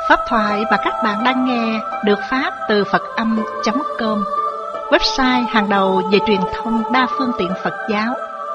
Pháp thoại mà các bạn đang nghe được phát từ Phật-âm.com, website hàng đầu về truyền thông đa phương tiện Phật giáo.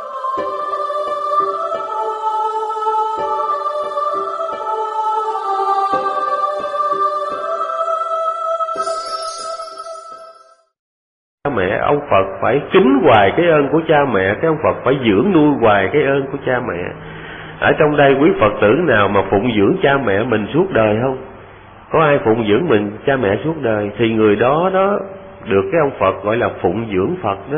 Cha mẹ, ông Phật phải kính hoài cái ơn của cha mẹ, cái ông Phật phải dưỡng nuôi hoài cái ơn của cha mẹ. Ở trong đây quý Phật tử nào mà phụng dưỡng cha mẹ mình suốt đời không? Có ai phụng dưỡng mình cha mẹ suốt đời thì người đó được cái ông Phật gọi là phụng dưỡng Phật đó.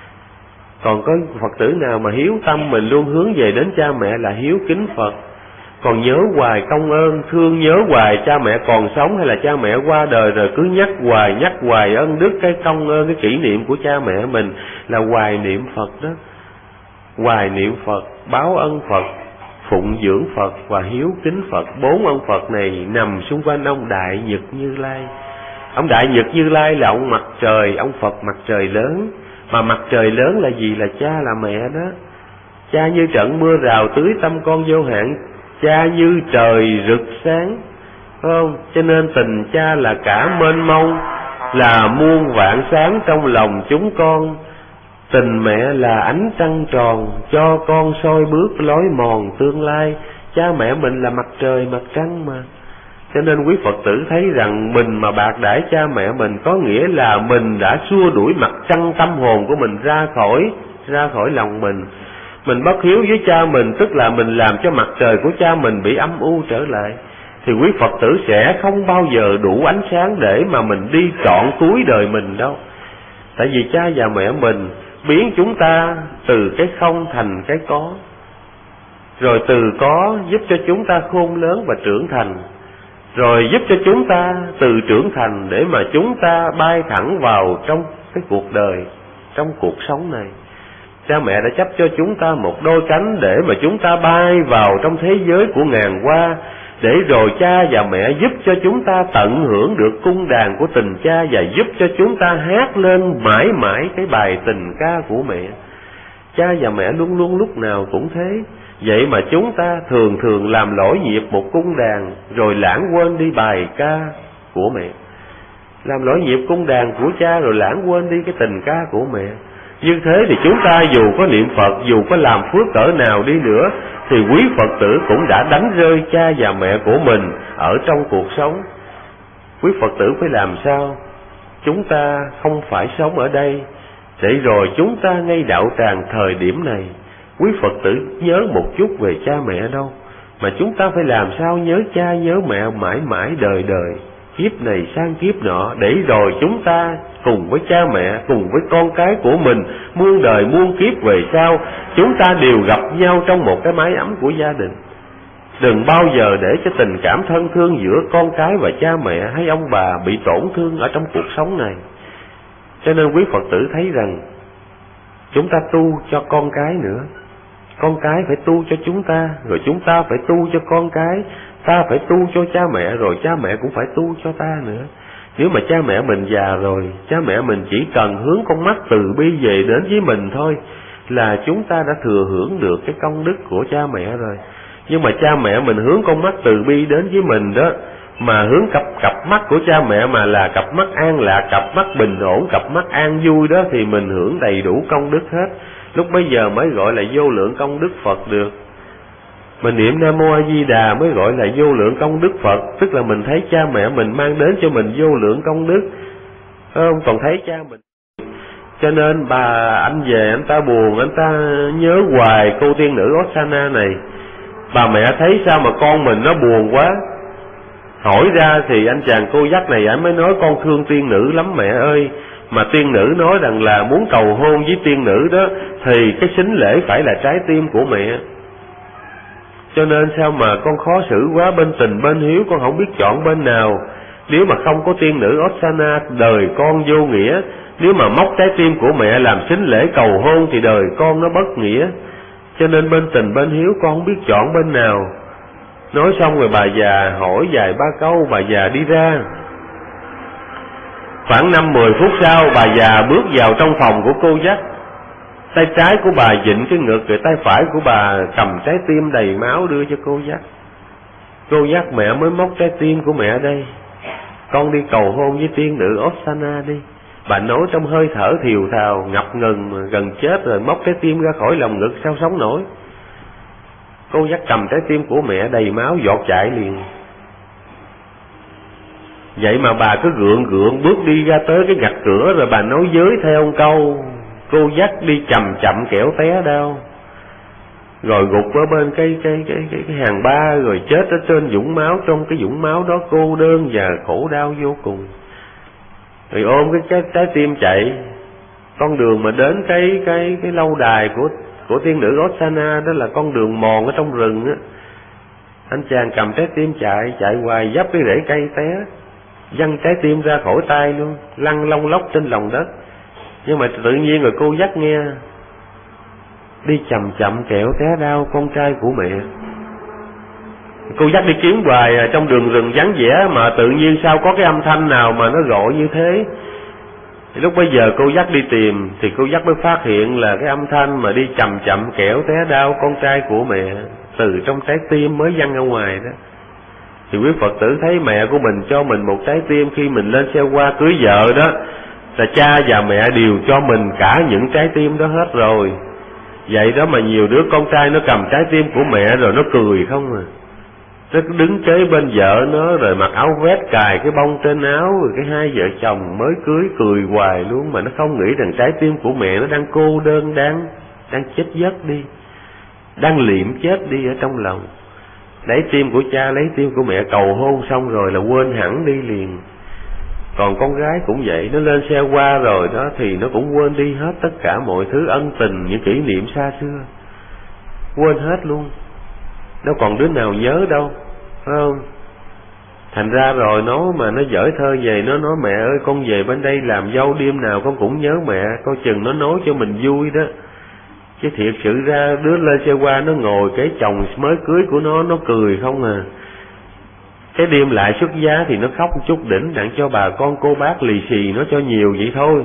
Còn có Phật tử nào mà hiếu tâm mình luôn hướng về đến cha mẹ là hiếu kính Phật, còn nhớ hoài công ơn, thương nhớ hoài cha mẹ còn sống hay là cha mẹ qua đời rồi cứ nhắc hoài ân đức, cái công ơn, cái kỷ niệm của cha mẹ mình là hoài niệm Phật đó. Hoài niệm Phật, báo ân Phật, phụng dưỡng Phật và hiếu kính Phật. Bốn ông Phật này nằm xung quanh ông Đại Nhật Như Lai. Ông Đại Nhật Như Lai là ông mặt trời, ông Phật mặt trời lớn. Mà mặt trời lớn là gì? Là cha là mẹ đó. Cha như trận mưa rào tưới tâm con vô hạn, cha như trời rực sáng, phải không? Cho nên tình cha là cả mênh mông, là muôn vạn sáng trong lòng chúng con. Tình mẹ là ánh trăng tròn, cho con soi bước lối mòn tương lai. Cha mẹ mình là mặt trời mặt trăng mà. Cho nên quý Phật tử thấy rằng mình mà bạc đãi cha mẹ mình có nghĩa là mình đã xua đuổi mặt trăng tâm hồn của mình ra khỏi lòng mình. Mình bất hiếu với cha mình tức là mình làm cho mặt trời của cha mình bị âm u trở lại. Thì quý Phật tử sẽ không bao giờ đủ ánh sáng để mà mình đi trọn cuối đời mình đâu. Tại vì cha và mẹ mình biến chúng ta từ cái không thành cái có, rồi từ có giúp cho chúng ta khôn lớn và trưởng thành, rồi giúp cho chúng ta từ trưởng thành để mà chúng ta bay thẳng vào trong cái cuộc đời, trong cuộc sống này. Cha mẹ đã chấp cho chúng ta một đôi cánh để mà chúng ta bay vào trong thế giới của ngàn hoa, để rồi cha và mẹ giúp cho chúng ta tận hưởng được cung đàn của tình cha và giúp cho chúng ta hát lên mãi mãi cái bài tình ca của mẹ. Cha và mẹ luôn luôn lúc nào cũng thế. Vậy mà chúng ta thường làm lỗi nhịp một cung đàn rồi lãng quên đi bài ca của mẹ. Làm lỗi nhịp cung đàn của cha rồi lãng quên đi cái tình ca của mẹ. Như thế thì chúng ta dù có niệm Phật, dù có làm phước cỡ nào đi nữa thì quý Phật tử cũng đã đánh rơi cha và mẹ của mình ở trong cuộc sống. Quý Phật tử phải làm sao? Chúng ta không phải sống ở đây để rồi chúng ta ngay đạo tràng thời điểm này quý Phật tử nhớ một chút về cha mẹ đâu, mà chúng ta phải làm sao nhớ cha nhớ mẹ mãi mãi đời đời, kiếp này sang kiếp nọ, để rồi chúng ta cùng với cha mẹ, cùng với con cái của mình muôn đời muôn kiếp về sau, chúng ta đều gặp nhau trong một cái mái ấm của gia đình. Đừng bao giờ để cho tình cảm thân thương giữa con cái và cha mẹ hay ông bà bị tổn thương ở trong cuộc sống này. Cho nên quý Phật tử thấy rằng chúng ta tu cho con cái nữa, con cái phải tu cho chúng ta, rồi chúng ta phải tu cho con cái, ta phải tu cho cha mẹ, rồi cha mẹ cũng phải tu cho ta nữa. Nếu mà cha mẹ mình già rồi, cha mẹ mình chỉ cần hướng con mắt từ bi về đến với mình thôi là chúng ta đã thừa hưởng được cái công đức của cha mẹ rồi. Nhưng mà cha mẹ mình hướng con mắt từ bi đến với mình đó, mà hướng cặp mắt của cha mẹ mà là cặp mắt an lạc, cặp mắt bình ổn, cặp mắt an vui đó thì mình hưởng đầy đủ công đức hết. Lúc bấy giờ mới gọi là vô lượng công đức Phật được. Mình niệm Nam Mô A Di Đà mới gọi là vô lượng công đức Phật, tức là mình thấy cha mẹ mình mang đến cho mình vô lượng công đức, không còn thấy cha mình. Cho nên anh về anh ta buồn, anh ta nhớ hoài cô tiên nữ Osana này. Bà mẹ thấy sao mà con mình nó buồn quá, hỏi ra thì anh chàng cô dắt này anh mới nói con thương tiên nữ lắm mẹ ơi. Mà tiên nữ nói rằng là muốn cầu hôn với tiên nữ đó thì cái sính lễ phải là trái tim của mẹ. Cho nên sao mà con khó xử quá, bên tình bên hiếu con không biết chọn bên nào. Nếu mà không có tiên nữ Osana đời con vô nghĩa, nếu mà móc trái tim của mẹ làm sính lễ cầu hôn thì đời con nó bất nghĩa. Cho nên bên tình bên hiếu con không biết chọn bên nào. Nói xong rồi bà già hỏi vài ba câu, bà già đi ra. Khoảng 5-10 phút sau bà già bước vào trong phòng của cô dắt. Tay trái của bà vịn cái ngực, rồi tay phải của bà cầm trái tim đầy máu đưa cho cô dắt. Cô dắt mẹ mới móc trái tim của mẹ đây. Con đi cầu hôn với tiên nữ Osana đi. Bà nói trong hơi thở thiều thào, ngập ngừng, gần chết rồi, móc trái tim ra khỏi lòng ngực sao sống nổi. Cô dắt cầm trái tim của mẹ đầy máu giọt chạy liền. Vậy mà bà cứ gượng bước đi ra tới cái ngạch cửa, rồi bà nói với theo một câu: cô dắt đi chậm chậm kẻo té đau. Rồi gục ở bên cái hàng ba, rồi chết ở trên vũng máu. Trong cái vũng máu đó cô đơn và khổ đau vô cùng. Rồi ôm cái trái tim chạy. Con đường mà đến cái lâu đài của tiên nữ Osana, đó là con đường mòn ở trong rừng á. Anh chàng cầm trái tim chạy hoài, dấp cái rễ cây té, văng trái tim ra khỏi tay luôn, lăn lông lốc trên lòng đất. Nhưng mà tự nhiên rồi cô dắt nghe: đi chậm chậm kẻo té đau con trai của mẹ. Cô dắt đi kiếm hoài trong đường rừng vắng vẻ, mà tự nhiên sao có cái âm thanh nào mà nó gọi như thế. Thì lúc bây giờ cô dắt đi tìm, thì cô dắt mới phát hiện là cái âm thanh mà đi chậm chậm kẻo té đau con trai của mẹ, từ trong trái tim mới văng ra ngoài đó. Thì quý Phật tử thấy mẹ của mình cho mình một trái tim khi mình lên xe hoa cưới vợ đó, là cha và mẹ đều cho mình cả những trái tim đó hết rồi. Vậy đó mà nhiều đứa con trai nó cầm trái tim của mẹ rồi nó cười không à. Nó đứng kế bên vợ nó, rồi mặc áo vest cài cái bông trên áo, rồi cái hai vợ chồng mới cưới cười hoài luôn. Mà nó không nghĩ rằng trái tim của mẹ nó đang cô đơn, đang chết giấc đi, đang liệm chết đi ở trong lòng. Lấy tim của cha, lấy tim của mẹ cầu hôn xong rồi là quên hẳn đi liền. Còn con gái cũng vậy, nó lên xe hoa rồi đó thì nó cũng quên đi hết tất cả mọi thứ ân tình, những kỷ niệm xa xưa, quên hết luôn. Đâu còn đứa nào nhớ đâu, phải không? Thành ra rồi nó mà nó dở thơ về, nó nói: mẹ ơi con về bên đây làm dâu, đêm nào con cũng nhớ mẹ. Coi chừng nó nói cho mình vui đó, chứ thiệt sự ra đứa lên xe hoa nó ngồi cái chồng mới cưới của nó cười không à. Cái đêm lại xuất giá thì nó khóc một chút đỉnh, đặng cho bà con cô bác lì xì nó cho nhiều vậy thôi.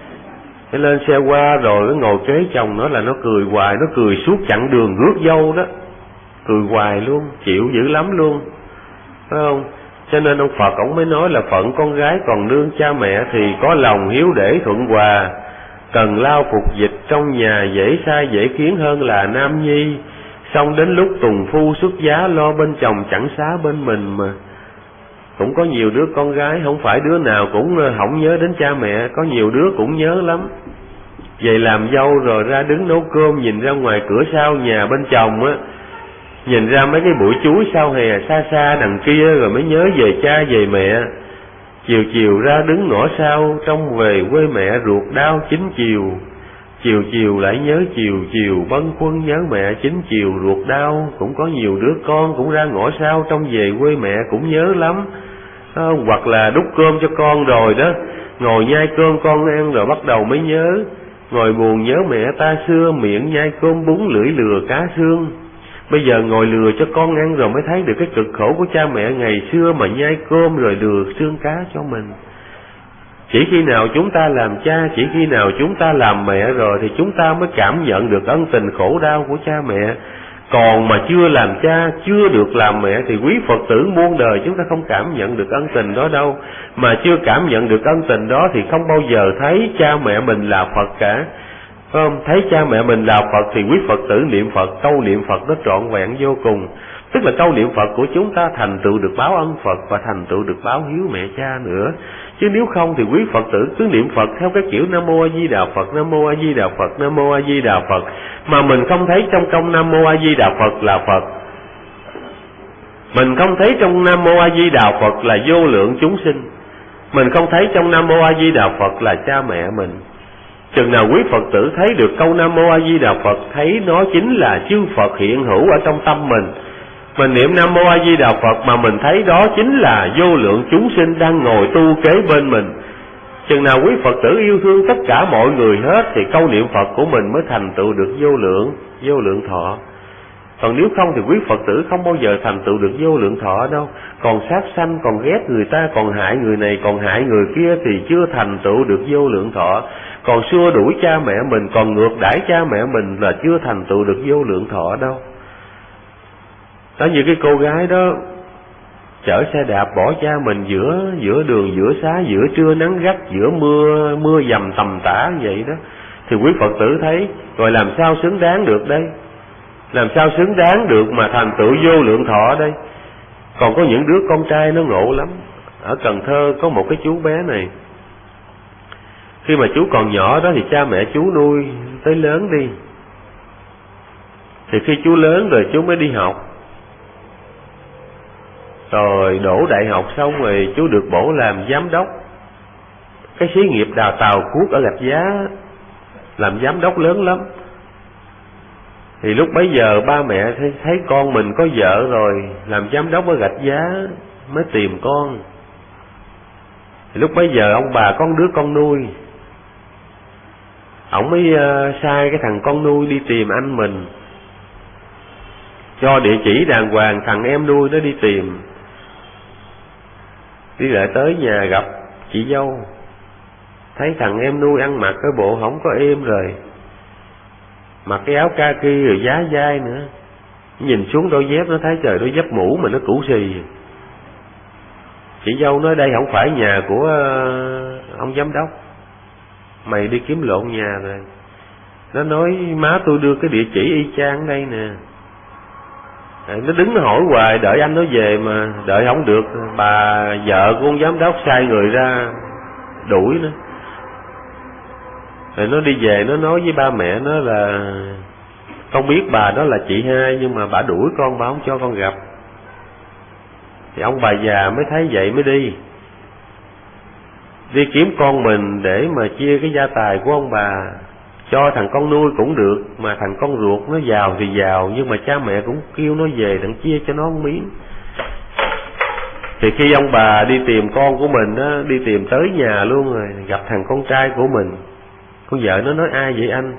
Cái lên xe hoa rồi nó ngồi kế chồng nó là nó cười hoài, nó cười suốt chặng đường rước dâu đó, cười hoài luôn, chịu dữ lắm luôn, phải không? Cho nên ông Phật ông mới nói là phận con gái còn nương cha mẹ thì có lòng hiếu để thuận hòa, cần lao phục dịch trong nhà dễ sai dễ khiến hơn là nam nhi. Xong đến lúc tùng phu xuất giá lo bên chồng chẳng xá bên mình mà. Cũng có nhiều đứa con gái không phải đứa nào cũng không nhớ đến cha mẹ, có nhiều đứa cũng nhớ lắm. Vậy làm dâu rồi ra đứng nấu cơm, nhìn ra ngoài cửa sau nhà bên chồng á, nhìn ra mấy cái bụi chuối sau hè xa xa đằng kia, rồi mới nhớ về cha về mẹ. Chiều chiều ra đứng ngõ sau, trông về quê mẹ ruột đau chín chiều. Chiều chiều lại nhớ chiều chiều, bâng khuâng nhớ mẹ chín chiều ruột đau. Cũng có nhiều đứa con cũng ra ngõ sau, trông về quê mẹ cũng nhớ lắm. Hoặc là đút cơm cho con rồi đó, ngồi nhai cơm con ăn rồi bắt đầu mới nhớ. Ngồi buồn nhớ mẹ ta xưa, miệng nhai cơm bún lưỡi lừa cá xương. Bây giờ ngồi lừa cho con ăn rồi mới thấy được cái cực khổ của cha mẹ ngày xưa mà nhai cơm rồi lừa xương cá cho mình. Chỉ khi nào chúng ta làm cha, chỉ khi nào chúng ta làm mẹ rồi thì chúng ta mới cảm nhận được ân tình khổ đau của cha mẹ. Còn mà chưa làm cha, chưa được làm mẹ thì quý Phật tử muôn đời chúng ta không cảm nhận được ân tình đó đâu. Mà chưa cảm nhận được ân tình đó thì không bao giờ thấy cha mẹ mình là Phật cả. Không, thấy cha mẹ mình là Phật thì quý Phật tử niệm Phật, câu niệm Phật nó trọn vẹn vô cùng. Tức là câu niệm Phật của chúng ta thành tựu được báo ân Phật và thành tựu được báo hiếu mẹ cha nữa. Chứ nếu không thì quý Phật tử cứ niệm Phật theo cái kiểu Nam Mô A Di Đà Phật, Nam Mô A Di Đà Phật, Nam Mô A Di Đà Phật, mà mình không thấy trong câu Nam Mô A Di Đà Phật là Phật. Mình không thấy trong Nam Mô A Di Đà Phật là vô lượng chúng sinh. Mình không thấy trong Nam Mô A Di Đà Phật là cha mẹ mình. Chừng nào quý Phật tử thấy được câu Nam Mô A Di Đà Phật, thấy nó chính là chư Phật hiện hữu ở trong tâm mình. Mình niệm Nam Mô A Di Đà Phật mà mình thấy đó chính là vô lượng chúng sinh đang ngồi tu kế bên mình. Chừng nào quý Phật tử yêu thương tất cả mọi người hết thì câu niệm Phật của mình mới thành tựu được vô lượng thọ. Còn nếu không thì quý Phật tử không bao giờ thành tựu được vô lượng thọ đâu. Còn sát sanh, còn ghét người ta, còn hại người này, còn hại người kia thì chưa thành tựu được vô lượng thọ. Còn xua đuổi cha mẹ mình, còn ngược đãi cha mẹ mình là chưa thành tựu được vô lượng thọ đâu. Đó, như cái cô gái đó chở xe đạp bỏ cha mình giữa đường, giữa xá, giữa trưa nắng gắt, giữa mưa dầm tầm tã vậy đó, thì quý Phật tử thấy rồi làm sao xứng đáng được đây? Làm sao xứng đáng được mà thành tựu vô lượng thọ đây? Còn có những đứa con trai nó ngộ lắm. Ở Cần Thơ có một cái chú bé này, khi mà chú còn nhỏ đó thì cha mẹ chú nuôi tới lớn đi. Thì khi chú lớn rồi chú mới đi học, rồi đỗ đại học xong rồi chú được bổ làm giám đốc cái xí nghiệp đào tàu cuốc ở Rạch Giá, làm giám đốc lớn lắm. Thì lúc bấy giờ ba mẹ thấy con mình có vợ rồi, làm giám đốc ở Rạch Giá, mới tìm con. Thì lúc bấy giờ ông bà có đứa con nuôi, ổng mới sai cái thằng con nuôi đi tìm anh mình, cho địa chỉ đàng hoàng, thằng em nuôi nó đi tìm. Đi lại tới nhà gặp chị dâu, thấy thằng em nuôi ăn mặc cái bộ không có êm rồi, mặc cái áo kaki rồi giá dai nữa. Nhìn xuống đôi dép nó thấy trời, đôi dép mũ mà nó cũ xì. Chị dâu nói đây không phải nhà của ông giám đốc, mày đi kiếm lộn nhà rồi. Nó nói má tôi đưa cái địa chỉ y chang đây nè. Nó đứng nó hỏi hoài, đợi anh nó về mà đợi không được. Bà vợ của ông giám đốc sai người ra đuổi nó. Rồi nó đi về nó nói với ba mẹ nó là con biết bà đó là chị hai, nhưng mà bà đuổi con, bà không cho con gặp. Thì ông bà già mới thấy vậy mới đi kiếm con mình để mà chia cái gia tài của ông bà. Cho thằng con nuôi cũng được, mà thằng con ruột nó giàu thì giàu, nhưng mà cha mẹ cũng kêu nó về đặng chia cho nó một miếng. Thì khi ông bà đi tìm con của mình á, đi tìm tới nhà luôn rồi, gặp thằng con trai của mình. Con vợ nó nói ai vậy anh?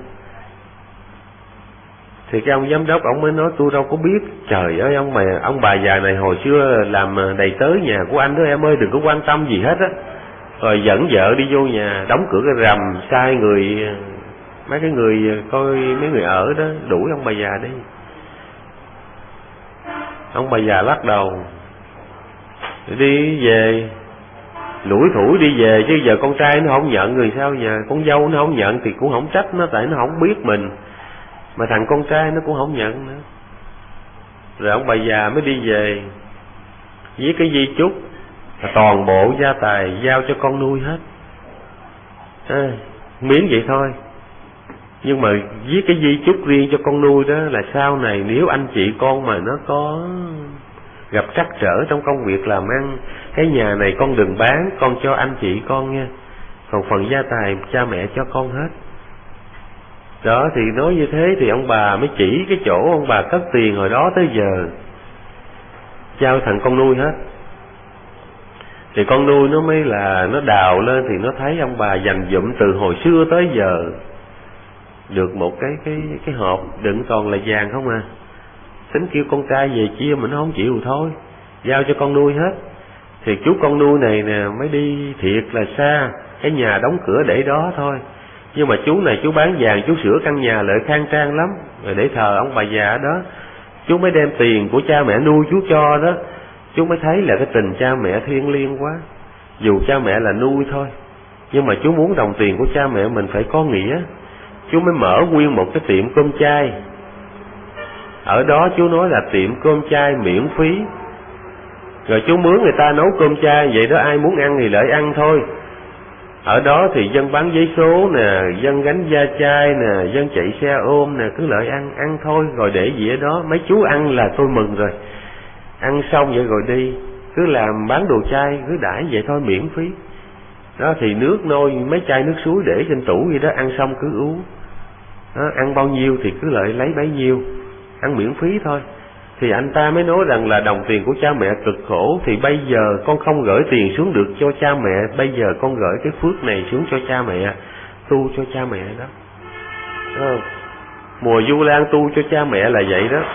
Thì cái ông giám đốc ông mới nói tôi đâu có biết. Trời ơi ông bà già này hồi xưa làm đầy tớ nhà của anh đó em ơi, đừng có quan tâm gì hết á. Rồi dẫn vợ đi vô nhà, đóng cửa cái rầm, sai người, mấy cái người coi mấy người ở đó đuổi ông bà già đi. Ông bà già lắc đầu đi về, lủi thủi đi về, chứ giờ con trai nó không nhận rồi sao giờ? Con dâu nó không nhận thì cũng không trách nó, tại nó không biết mình, mà thằng con trai nó cũng không nhận nữa. Rồi ông bà già mới đi về, viết cái di chúc toàn bộ gia tài giao cho con nuôi hết. Miếng vậy thôi. Nhưng mà viết cái di chúc riêng cho con nuôi đó là sau này nếu anh chị con mà nó có gặp trắc trở trong công việc làm ăn, cái nhà này con đừng bán, con cho anh chị con nha, còn phần gia tài cha mẹ cho con hết. Đó, thì nói như thế thì ông bà mới chỉ cái chỗ ông bà cất tiền hồi đó tới giờ, giao thằng con nuôi hết. Thì con nuôi nó mới là nó đào lên thì nó thấy ông bà dành dụm từ hồi xưa tới giờ được một cái hộp đựng toàn là vàng không à. Tính kêu con trai về chia mà nó không chịu thôi, giao cho con nuôi hết. Thì chú con nuôi này nè mới đi thiệt là xa, cái nhà đóng cửa để đó thôi. Nhưng mà chú này chú bán vàng, chú sửa căn nhà lại khang trang lắm, rồi để thờ ông bà già đó. Chú mới đem tiền của cha mẹ nuôi chú cho đó. Chú mới thấy là cái tình cha mẹ thiêng liêng quá. Dù cha mẹ là nuôi thôi, nhưng mà chú muốn đồng tiền của cha mẹ mình phải có nghĩa. Chú mới mở nguyên một cái tiệm cơm chay. Ở đó chú nói là tiệm cơm chay miễn phí. Rồi chú mướn người ta nấu cơm chay, vậy đó ai muốn ăn thì lại ăn thôi. Ở đó thì dân bán giấy số nè, dân gánh da chai nè, dân chạy xe ôm nè, cứ lại ăn thôi. Rồi để gì ở đó, mấy chú ăn là tôi mừng rồi. Ăn xong vậy rồi đi, cứ làm bán đồ chay, cứ đãi vậy thôi miễn phí. Đó thì nước nôi, mấy chai nước suối để trên tủ vậy đó, ăn xong cứ uống. Đó, ăn bao nhiêu thì cứ lại lấy bấy nhiêu, ăn miễn phí thôi. Thì anh ta mới nói rằng là đồng tiền của cha mẹ cực khổ, thì bây giờ con không gửi tiền xuống được cho cha mẹ, bây giờ con gửi cái phước này xuống cho cha mẹ, tu cho cha mẹ đó. Mùa Vu Lan tu cho cha mẹ là vậy đó.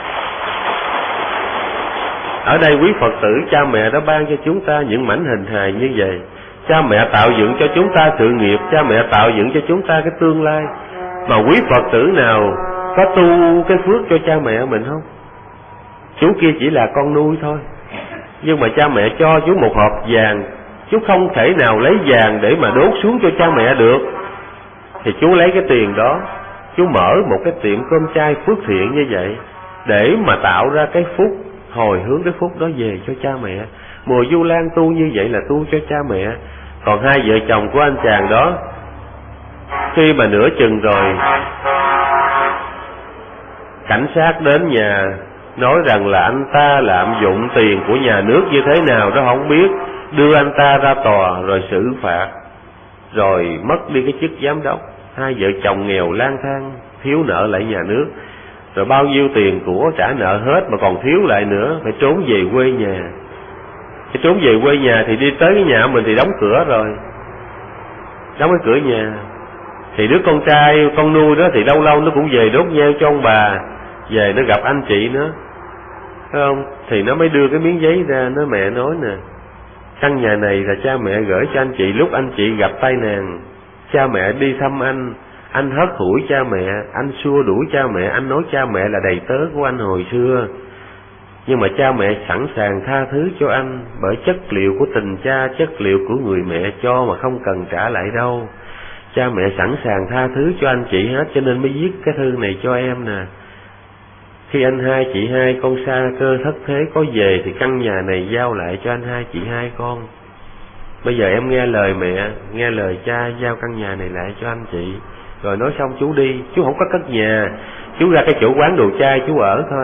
Ở đây quý Phật tử, cha mẹ đã ban cho chúng ta những mảnh hình hài như vậy. Cha mẹ tạo dựng cho chúng ta sự nghiệp, cha mẹ tạo dựng cho chúng ta cái tương lai. Mà quý Phật tử nào có tu cái phước cho cha mẹ mình không? Chú kia chỉ là con nuôi thôi. Nhưng mà cha mẹ cho chú một hộp vàng, chú không thể nào lấy vàng để mà đốt xuống cho cha mẹ được. Thì chú lấy cái tiền đó, chú mở một cái tiệm cơm chay phước thiện như vậy, để mà tạo ra cái phúc, hồi hướng cái phúc đó về cho cha mẹ. Mùa Vu Lan tu như vậy là tu cho cha mẹ. Còn hai vợ chồng của anh chàng đó, khi mà nửa chừng rồi, cảnh sát đến nhà nói rằng là anh ta lạm dụng tiền của nhà nước như thế nào đó không biết, đưa anh ta ra tòa rồi xử phạt, rồi mất đi cái chức giám đốc. Hai vợ chồng nghèo lang thang, thiếu nợ lại nhà nước, rồi bao nhiêu tiền của trả nợ hết mà còn thiếu lại nữa, phải trốn về quê nhà. Cái trốn về quê nhà thì đi tới cái nhà mình thì đóng cửa rồi, đóng cái cửa nhà. Thì đứa con trai con nuôi đó thì lâu lâu nó cũng về đốt nhang cho ông bà, về nó gặp anh chị nữa, phải không? Thì nó mới đưa cái miếng giấy ra, nó mẹ nói nè, căn nhà này là cha mẹ gửi cho anh chị lúc anh chị gặp tai nạn. Cha mẹ đi thăm anh hất hủi cha mẹ, anh xua đuổi cha mẹ, anh nói cha mẹ là đầy tớ của anh hồi xưa. Nhưng mà cha mẹ sẵn sàng tha thứ cho anh, bởi chất liệu của tình cha, chất liệu của người mẹ cho mà không cần trả lại đâu. Cha mẹ sẵn sàng tha thứ cho anh chị hết, cho nên mới viết cái thư này cho em nè. Khi anh hai chị hai con xa cơ thất thế có về thì căn nhà này giao lại cho anh hai chị hai con. Bây giờ em nghe lời mẹ, nghe lời cha, giao căn nhà này lại cho anh chị. Rồi nói xong chú đi, chú không có cất nhà, chú ra cái chỗ quán đồ chay chú ở thôi.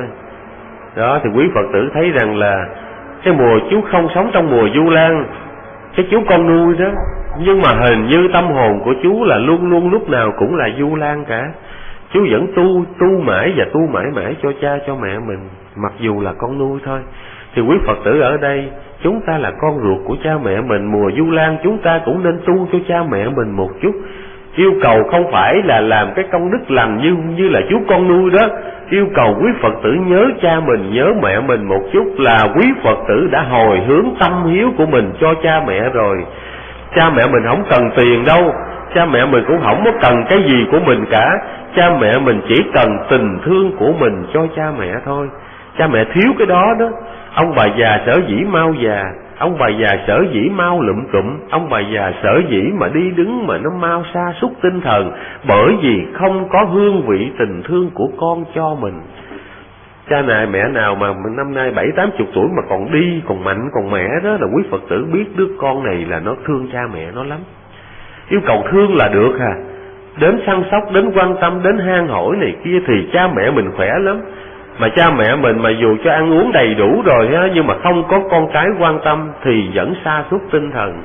Đó thì quý Phật tử thấy rằng là cái mùa chú không sống trong mùa Vu Lan, cái chú con nuôi đó, nhưng mà hình như tâm hồn của chú là luôn luôn lúc nào cũng là Vu Lan cả. Chú vẫn tu mãi và tu mãi mãi cho cha cho mẹ mình, mặc dù là con nuôi thôi. Thì quý Phật tử ở đây, chúng ta là con ruột của cha mẹ mình, mùa Vu Lan chúng ta cũng nên tu cho cha mẹ mình một chút. Yêu cầu không phải là làm cái công đức lành như là chú con nuôi đó. Yêu cầu quý Phật tử nhớ cha mình, nhớ mẹ mình một chút là quý Phật tử đã hồi hướng tâm hiếu của mình cho cha mẹ rồi. Cha mẹ mình không cần tiền đâu, cha mẹ mình cũng không có cần cái gì của mình cả. Cha mẹ mình chỉ cần tình thương của mình cho cha mẹ thôi. Cha mẹ thiếu cái đó đó. Ông bà già sở dĩ mau già, ông bà già sở dĩ mau lụm cụm, ông bà già sở dĩ mà đi đứng mà nó mau sa sút tinh thần, bởi vì không có hương vị tình thương của con cho mình. Cha này mẹ nào mà năm nay 70-80 tuổi mà còn đi, còn mạnh, còn mẻ đó là quý Phật tử biết đứa con này là nó thương cha mẹ nó lắm. Yêu cầu thương là được à. Đến săn sóc, đến quan tâm, đến han hỏi này kia thì cha mẹ mình khỏe lắm. Mà cha mẹ mình mà dù cho ăn uống đầy đủ rồi á, nhưng mà không có con cái quan tâm thì vẫn sa sút tinh thần.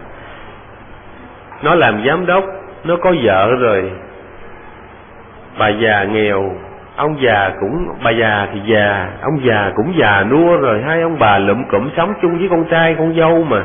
Nó làm giám đốc, nó có vợ rồi, bà già nghèo, ông già cũng, bà già thì già, ông già cũng già nua rồi, hai ông bà lụm cụm sống chung với con trai con dâu mà.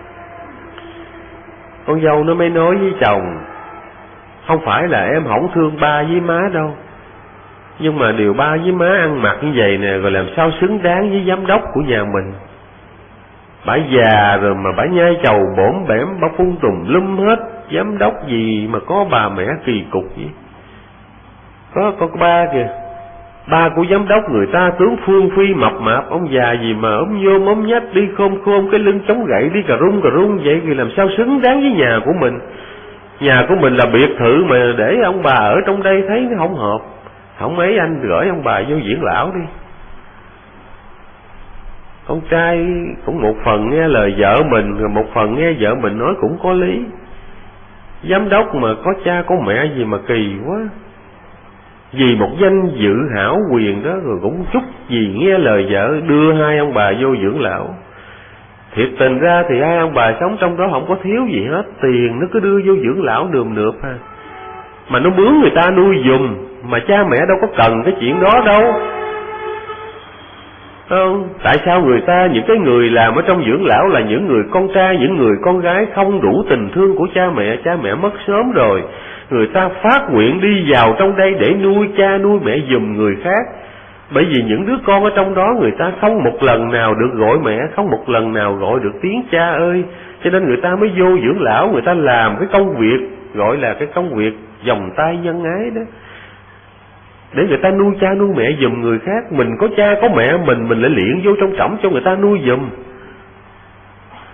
Con dâu nó mới nói với chồng, không phải là em không thương ba với má đâu, nhưng mà điều ba với má ăn mặc như vậy nè, rồi làm sao xứng đáng với giám đốc của nhà mình. Bả già rồi mà bả nhai chầu bổm bẻm, bả phun tùm lum hết, giám đốc gì mà có bà mẹ kỳ cục vậy. Có ba kìa, ba của giám đốc người ta tướng phương phi mập mạp, ông già gì mà ốm nhôm ốm nhách, đi khom khom cái lưng chống gậy, đi cà rung vậy thì làm sao xứng đáng với nhà của mình. Nhà của mình là biệt thự mà để ông bà ở trong đây thấy nó không hợp. Không mấy anh gửi ông bà vô dưỡng lão đi. Con trai cũng một phần nghe lời vợ mình, rồi một phần nghe vợ mình nói cũng có lý. Giám đốc mà có cha có mẹ gì mà kỳ quá. Vì một danh dự hảo quyền đó rồi cũng chút gì nghe lời vợ đưa hai ông bà vô dưỡng lão. Thiệt tình ra thì hai ông bà sống trong đó không có thiếu gì hết, tiền nó cứ đưa vô dưỡng lão nườm nượp ha. Mà nó mướn người ta nuôi giùm, mà cha mẹ đâu có cần cái chuyện đó đâu. Không, tại sao người ta, những cái người làm ở trong dưỡng lão là những người con trai, những người con gái không đủ tình thương của cha mẹ mất sớm rồi. Người ta phát nguyện đi vào trong đây để nuôi cha nuôi mẹ giùm người khác. Bởi vì những đứa con ở trong đó người ta không một lần nào được gọi mẹ, không một lần nào gọi được tiếng cha ơi. Cho nên người ta mới vô dưỡng lão, người ta làm cái công việc gọi là cái công việc vòng tay nhân ái đó, để người ta nuôi cha nuôi mẹ giùm người khác. Mình có cha có mẹ mình lại liện vô trong trỏng cho người ta nuôi giùm.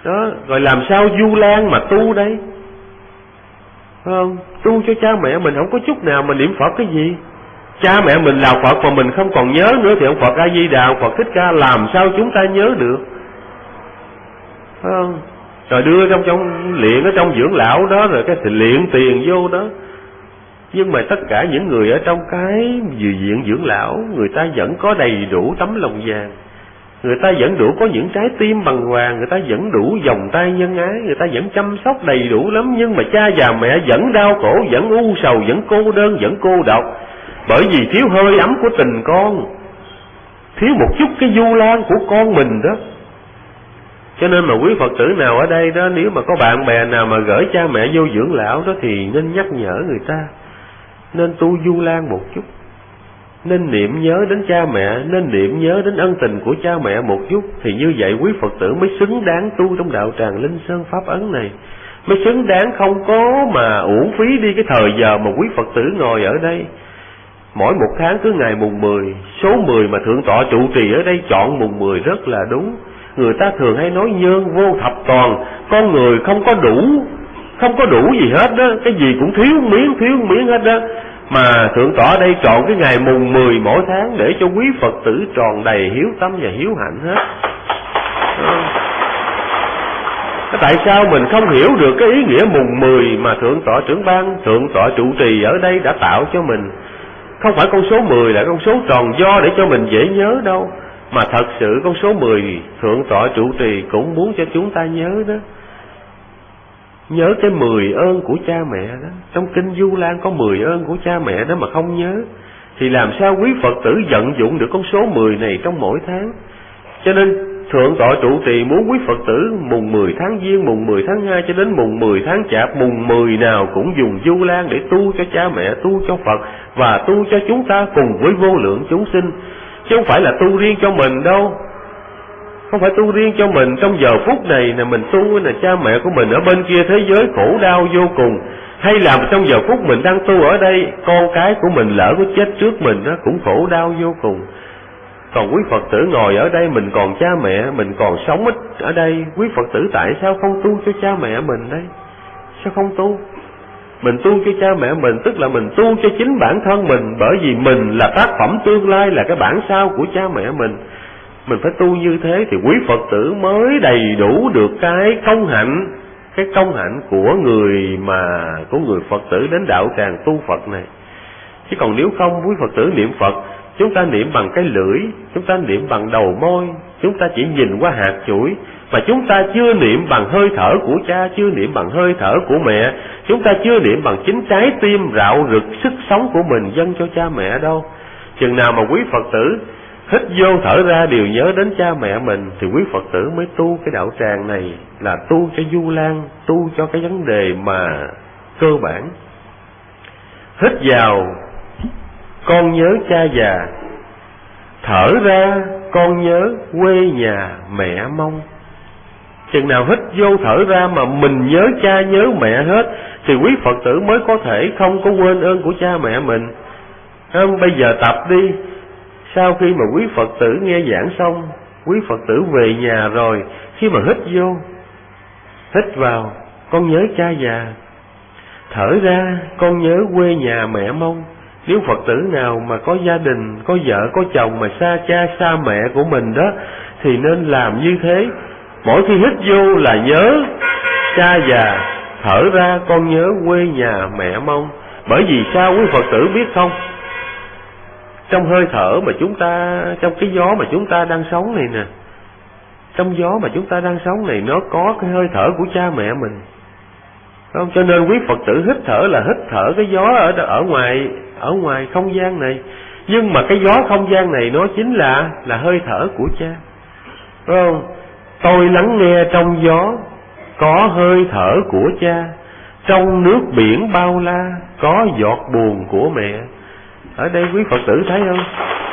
Đó, rồi làm sao Du Lan mà tu đây? Phải không? Tu cho cha mẹ mình không có chút nào mà niệm Phật cái gì. Cha mẹ mình là Phật mà mình không còn nhớ nữa thì ông Phật A Di Đà, ông Phật Thích Ca làm sao chúng ta nhớ được? Phải không? Rồi đưa trong luyện ở trong dưỡng lão đó, rồi cái luyện tiền vô đó. Nhưng mà tất cả những người ở trong cái viện dưỡng lão, người ta vẫn có đầy đủ tấm lòng vàng, người ta vẫn đủ có những trái tim bằng hoàng, người ta vẫn đủ vòng tay nhân ái, người ta vẫn chăm sóc đầy đủ lắm. Nhưng mà cha già mẹ vẫn đau khổ, vẫn u sầu, vẫn cô đơn, vẫn cô độc, bởi vì thiếu hơi ấm của tình con, thiếu một chút cái Du Lan của con mình đó. Cho nên mà quý Phật tử nào ở đây đó, nếu mà có bạn bè nào mà gửi cha mẹ vô dưỡng lão đó thì nên nhắc nhở người ta, nên tu Du Lan một chút, nên niệm nhớ đến cha mẹ, nên niệm nhớ đến ân tình của cha mẹ một chút. Thì như vậy quý Phật tử mới xứng đáng tu trong đạo tràng Linh Sơn Pháp Ấn này, mới xứng đáng không có mà uổng phí đi cái thời giờ mà quý Phật tử ngồi ở đây. Mỗi một tháng cứ ngày mùng 10, số 10 mà Thượng tọa trụ trì ở đây chọn mùng 10 rất là đúng. Người ta thường hay nói nhân vô thập toàn, con người không có đủ gì hết đó, cái gì cũng thiếu miếng hết đó. Mà Thượng tọa ở đây chọn cái ngày mùng 10 mỗi tháng để cho quý Phật tử tròn đầy hiếu tâm và hiếu hạnh hết. Tại sao mình không hiểu được cái ý nghĩa mùng 10 mà Thượng tọa trưởng ban, Thượng tọa trụ trì ở đây đã tạo cho mình? Không phải con số 10 là con số tròn do để cho mình dễ nhớ đâu, mà thật sự con số 10 Thượng tọa trụ trì cũng muốn cho chúng ta nhớ đó. Nhớ cái 10 ơn của cha mẹ đó. Trong kinh Du Lan có 10 ơn của cha mẹ đó mà không nhớ, thì làm sao quý Phật tử vận dụng được con số 10 này trong mỗi tháng? Cho nên Thượng tọa trụ trì muốn quý Phật tử mùng 10 tháng Giêng, mùng 10 tháng 2 cho đến mùng 10 tháng Chạp, mùng 10 nào cũng dùng Du Lan để tu cho cha mẹ, tu cho Phật và tu cho chúng ta cùng với vô lượng chúng sinh. Chứ không phải là tu riêng cho mình đâu. Không phải tu riêng cho mình. Trong giờ phút này là mình tu là cha mẹ của mình ở bên kia thế giới khổ đau vô cùng, hay là trong giờ phút mình đang tu ở đây, con cái của mình lỡ có chết trước mình đó cũng khổ đau vô cùng. Còn quý Phật tử ngồi ở đây, mình còn cha mẹ, mình còn sống ở đây, quý Phật tử tại sao không tu cho cha mẹ mình đây? Sao không tu? Mình tu cho cha mẹ mình, tức là mình tu cho chính bản thân mình, bởi vì mình là tác phẩm tương lai, là cái bản sao của cha mẹ mình. Mình phải tu như thế thì quý Phật tử mới đầy đủ được cái công hạnh của người Phật tử đến đạo tràng tu Phật này. Chứ còn nếu không, quý Phật tử niệm Phật, chúng ta niệm bằng cái lưỡi, chúng ta niệm bằng đầu môi, chúng ta chỉ nhìn qua hạt chuỗi, mà chúng ta chưa niệm bằng hơi thở của cha, chưa niệm bằng hơi thở của mẹ, chúng ta chưa niệm bằng chính trái tim rạo rực sức sống của mình dâng cho cha mẹ đâu. Chừng nào mà quý Phật tử hít vô thở ra đều nhớ đến cha mẹ mình thì quý Phật tử mới tu cái đạo tràng này là tu cho Du Lan, tu cho cái vấn đề mà cơ bản. Hít vào con nhớ cha già, thở ra con nhớ quê nhà mẹ mong. Chừng nào hít vô thở ra mà mình nhớ cha nhớ mẹ hết thì quý Phật tử mới có thể không có quên ơn của cha mẹ mình. Không, bây giờ tập đi. Sau khi mà quý Phật tử nghe giảng xong, quý Phật tử về nhà rồi, khi mà hít vô, hít vào con nhớ cha già, thở ra con nhớ quê nhà mẹ mong. Nếu Phật tử nào mà có gia đình, có vợ, có chồng mà xa cha, xa mẹ của mình đó, thì nên làm như thế. Mỗi khi hít vô là nhớ cha già, thở ra con nhớ quê nhà mẹ mong. Bởi vì sao quý Phật tử biết không? Trong hơi thở mà chúng ta, trong cái gió mà chúng ta đang sống này nè, trong gió mà chúng ta đang sống này, nó có cái hơi thở của cha mẹ mình, không? Cho nên quý Phật tử hít thở là hít thở cái gió ở ngoài không gian này. Nhưng mà cái gió không gian này nó chính là hơi thở của cha, phải không? Tôi lắng nghe trong gió có hơi thở của cha, trong nước biển bao la có giọt buồn của mẹ. Ở đây quý Phật tử thấy không?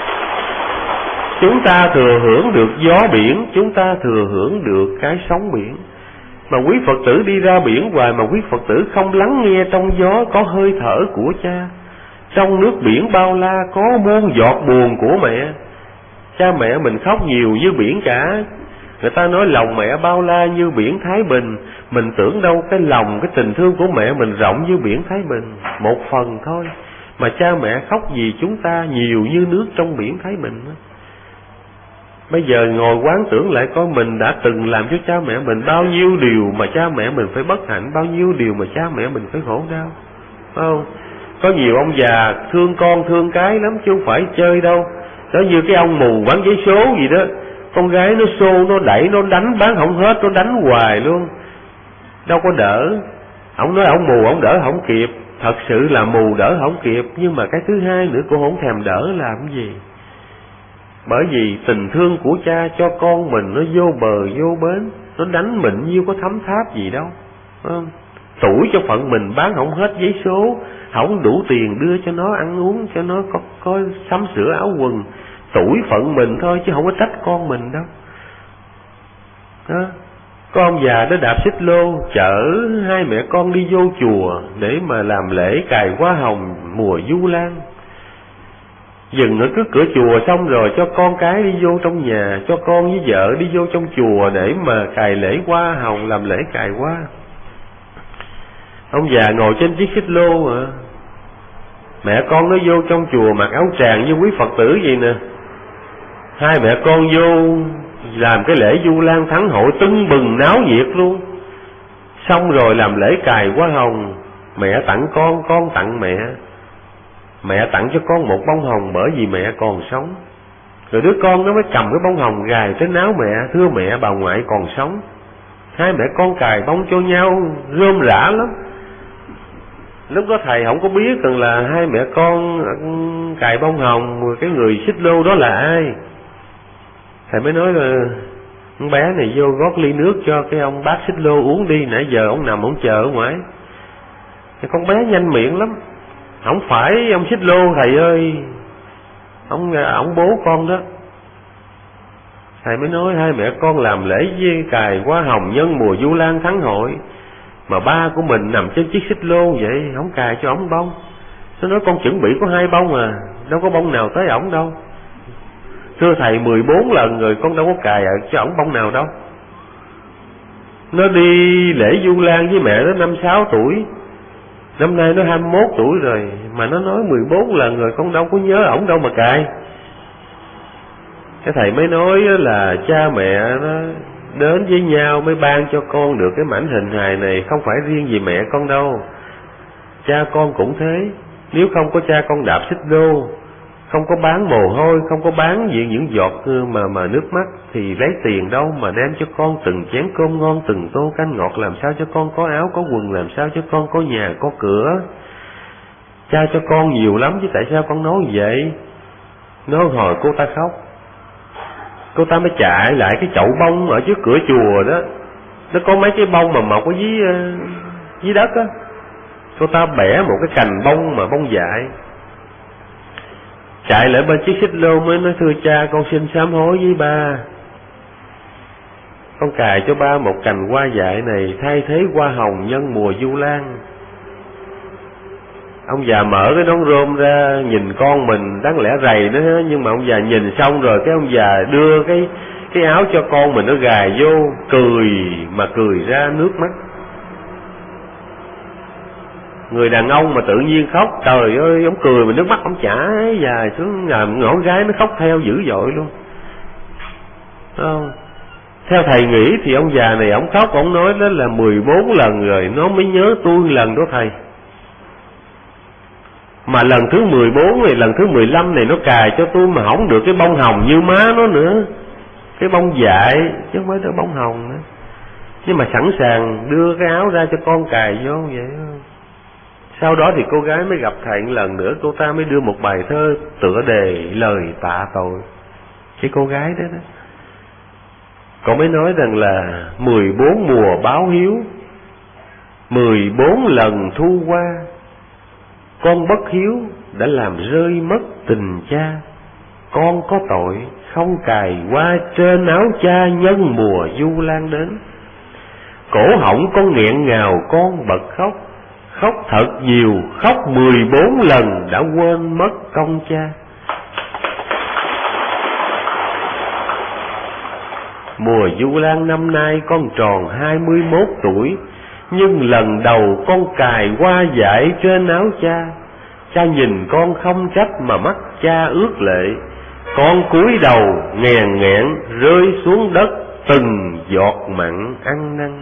Chúng ta thừa hưởng được gió biển, chúng ta thừa hưởng được cái sóng biển. Mà quý Phật tử đi ra biển hoài mà quý Phật tử không lắng nghe trong gió có hơi thở của cha, trong nước biển bao la có muôn giọt buồn của mẹ. Cha mẹ mình khóc nhiều như biển cả, Người ta nói lòng mẹ bao la như biển Thái Bình. Mình tưởng đâu cái lòng, cái tình thương của mẹ mình rộng như biển Thái Bình, một phần thôi. Mà cha mẹ khóc vì chúng ta nhiều như nước trong biển Thái Bình. Bây giờ ngồi quán tưởng lại coi mình đã từng làm cho cha mẹ mình bao nhiêu điều mà cha mẹ mình phải bất hạnh, bao nhiêu điều mà cha mẹ mình phải khổ đau, phải không? Có nhiều ông già thương con thương cái lắm chứ không phải chơi đâu. Đó như cái ông mù bán giấy số gì đó, con gái nó xô, nó đẩy, nó đánh bán không hết, nó đánh hoài luôn, đâu có đỡ. Ông nói ông mù ông đỡ không kịp, thật sự là mù đỡ không kịp. Nhưng mà cái thứ hai nữa, cô không thèm đỡ làm cái gì. Bởi vì tình thương của cha cho con mình nó vô bờ vô bến, nó đánh mình nhiêu có thấm tháp gì đâu, phải không? Tuổi cho phận mình bán không hết giấy số, không đủ tiền đưa cho nó ăn uống, cho nó có sắm sửa áo quần. Tuổi phận mình thôi chứ không có trách con mình đâu. Đó. Có ông già đó đạp xích lô chở hai mẹ con đi vô chùa để mà làm lễ cài hoa hồng mùa Du Lan. Dừng ở cửa chùa xong rồi cho con cái đi vô trong nhà, cho con với vợ đi vô trong chùa để mà cài lễ hoa hồng, làm lễ cài hoa. Ông già ngồi trên chiếc xích lô mà mẹ con nó vô trong chùa mặc áo tràng như quý Phật tử vậy nè. Hai mẹ con vô làm cái lễ Du Lan Thắng Hội tưng bừng náo nhiệt luôn. Xong rồi làm lễ cài hoa hồng, mẹ tặng con tặng mẹ. Mẹ tặng cho con một bông hồng bởi vì mẹ còn sống. Rồi đứa con nó mới cầm cái bông hồng gài trên áo mẹ, thưa mẹ bà ngoại còn sống. Hai mẹ con cài bông cho nhau rôm rã lắm. Lúc đó thầy không có biết rằng là hai mẹ con cài bông hồng, cái người xích lô đó là ai. Thầy mới nói là con bé này vô gót ly nước cho cái ông bác xích lô uống đi, nãy giờ ông nằm ông chờ ở ngoài. Cái con bé nhanh miệng lắm. Không phải ông xích lô thầy ơi, ông bố con đó. Thầy mới nói hai mẹ con làm lễ với cài hoa hồng nhân mùa Du Lan Thắng Hội, mà ba của mình nằm trên chiếc xích lô vậy, không cài cho ổng bông. Nó nói con chuẩn bị có 2 bông à, đâu có bông nào tới ổng đâu. Thưa thầy 14 lần rồi con đâu có cài cho ổng bông nào đâu. Nó đi lễ Du Lan với mẹ nó 5-6 tuổi, năm nay nó 21 tuổi rồi, mà nó nói 14 lần rồi con đâu có nhớ ổng đâu mà cài. Cái thầy mới nói là cha mẹ nó đến với nhau mới ban cho con được cái mảnh hình hài này, không phải riêng vì mẹ con đâu. Cha con cũng thế, nếu không có cha con đạp xích lô, không có bán mồ hôi, không có bán những giọt mà nước mắt, thì lấy tiền đâu mà đem cho con từng chén cơm ngon, từng tô canh ngọt, làm sao cho con có áo có quần, làm sao cho con có nhà có cửa. Cha cho con nhiều lắm chứ tại sao con nói vậy? Nói hồi cô ta khóc, cô ta mới chạy lại cái chậu bông ở trước cửa chùa đó, nó có mấy cái bông mà mọc ở dưới đất á. Cô ta bẻ một cái cành bông mà bông dại, chạy lại bên chiếc xích lô mới nói thưa cha, con xin sám hối với ba. Con cài cho ba một cành hoa dại này thay thế hoa hồng nhân mùa Du Lan. Ông già mở cái nón rôm ra nhìn con mình, đáng lẽ rầy nó, nhưng mà ông già nhìn xong rồi cái ông già đưa cái áo cho con mình nó gài vô, cười mà cười ra nước mắt. Người đàn ông mà tự nhiên khóc, trời ơi, ông cười mà nước mắt ông chảy dài xuống, ngõ gái nó khóc theo dữ dội luôn. Không? Theo thầy nghĩ thì ông già này ông khóc, ông nói đó là 14 lần rồi nó mới nhớ tôi lần đó thầy. Mà lần thứ 14 này, lần thứ 15 này nó cài cho tôi mà không được cái bông hồng như má nó nữa, cái bông dại chứ không phải cái bông hồng nữa. Nhưng mà sẵn sàng đưa cái áo ra cho con cài vô vậy. Sau đó thì cô gái mới gặp thầy một lần nữa, cô ta mới đưa một bài thơ tựa đề lời tạ tội. Cái cô gái đó đó, cô mới nói rằng là 14 mùa báo hiếu, 14 lần thu qua, con bất hiếu đã làm rơi mất tình cha. Con có tội không cài hoa trên áo cha nhân mùa Du Lan đến. Cổ họng con nghẹn ngào con bật khóc, khóc thật nhiều, khóc 14 lần đã quên mất công cha. Mùa Du Lan năm nay con tròn 21 tuổi, nhưng lần đầu con cài hoa dại trên áo cha. Cha nhìn con không trách mà mắt cha ướt lệ. Con cúi đầu nghèn nghẹn rơi xuống đất từng giọt mặn ăn năn.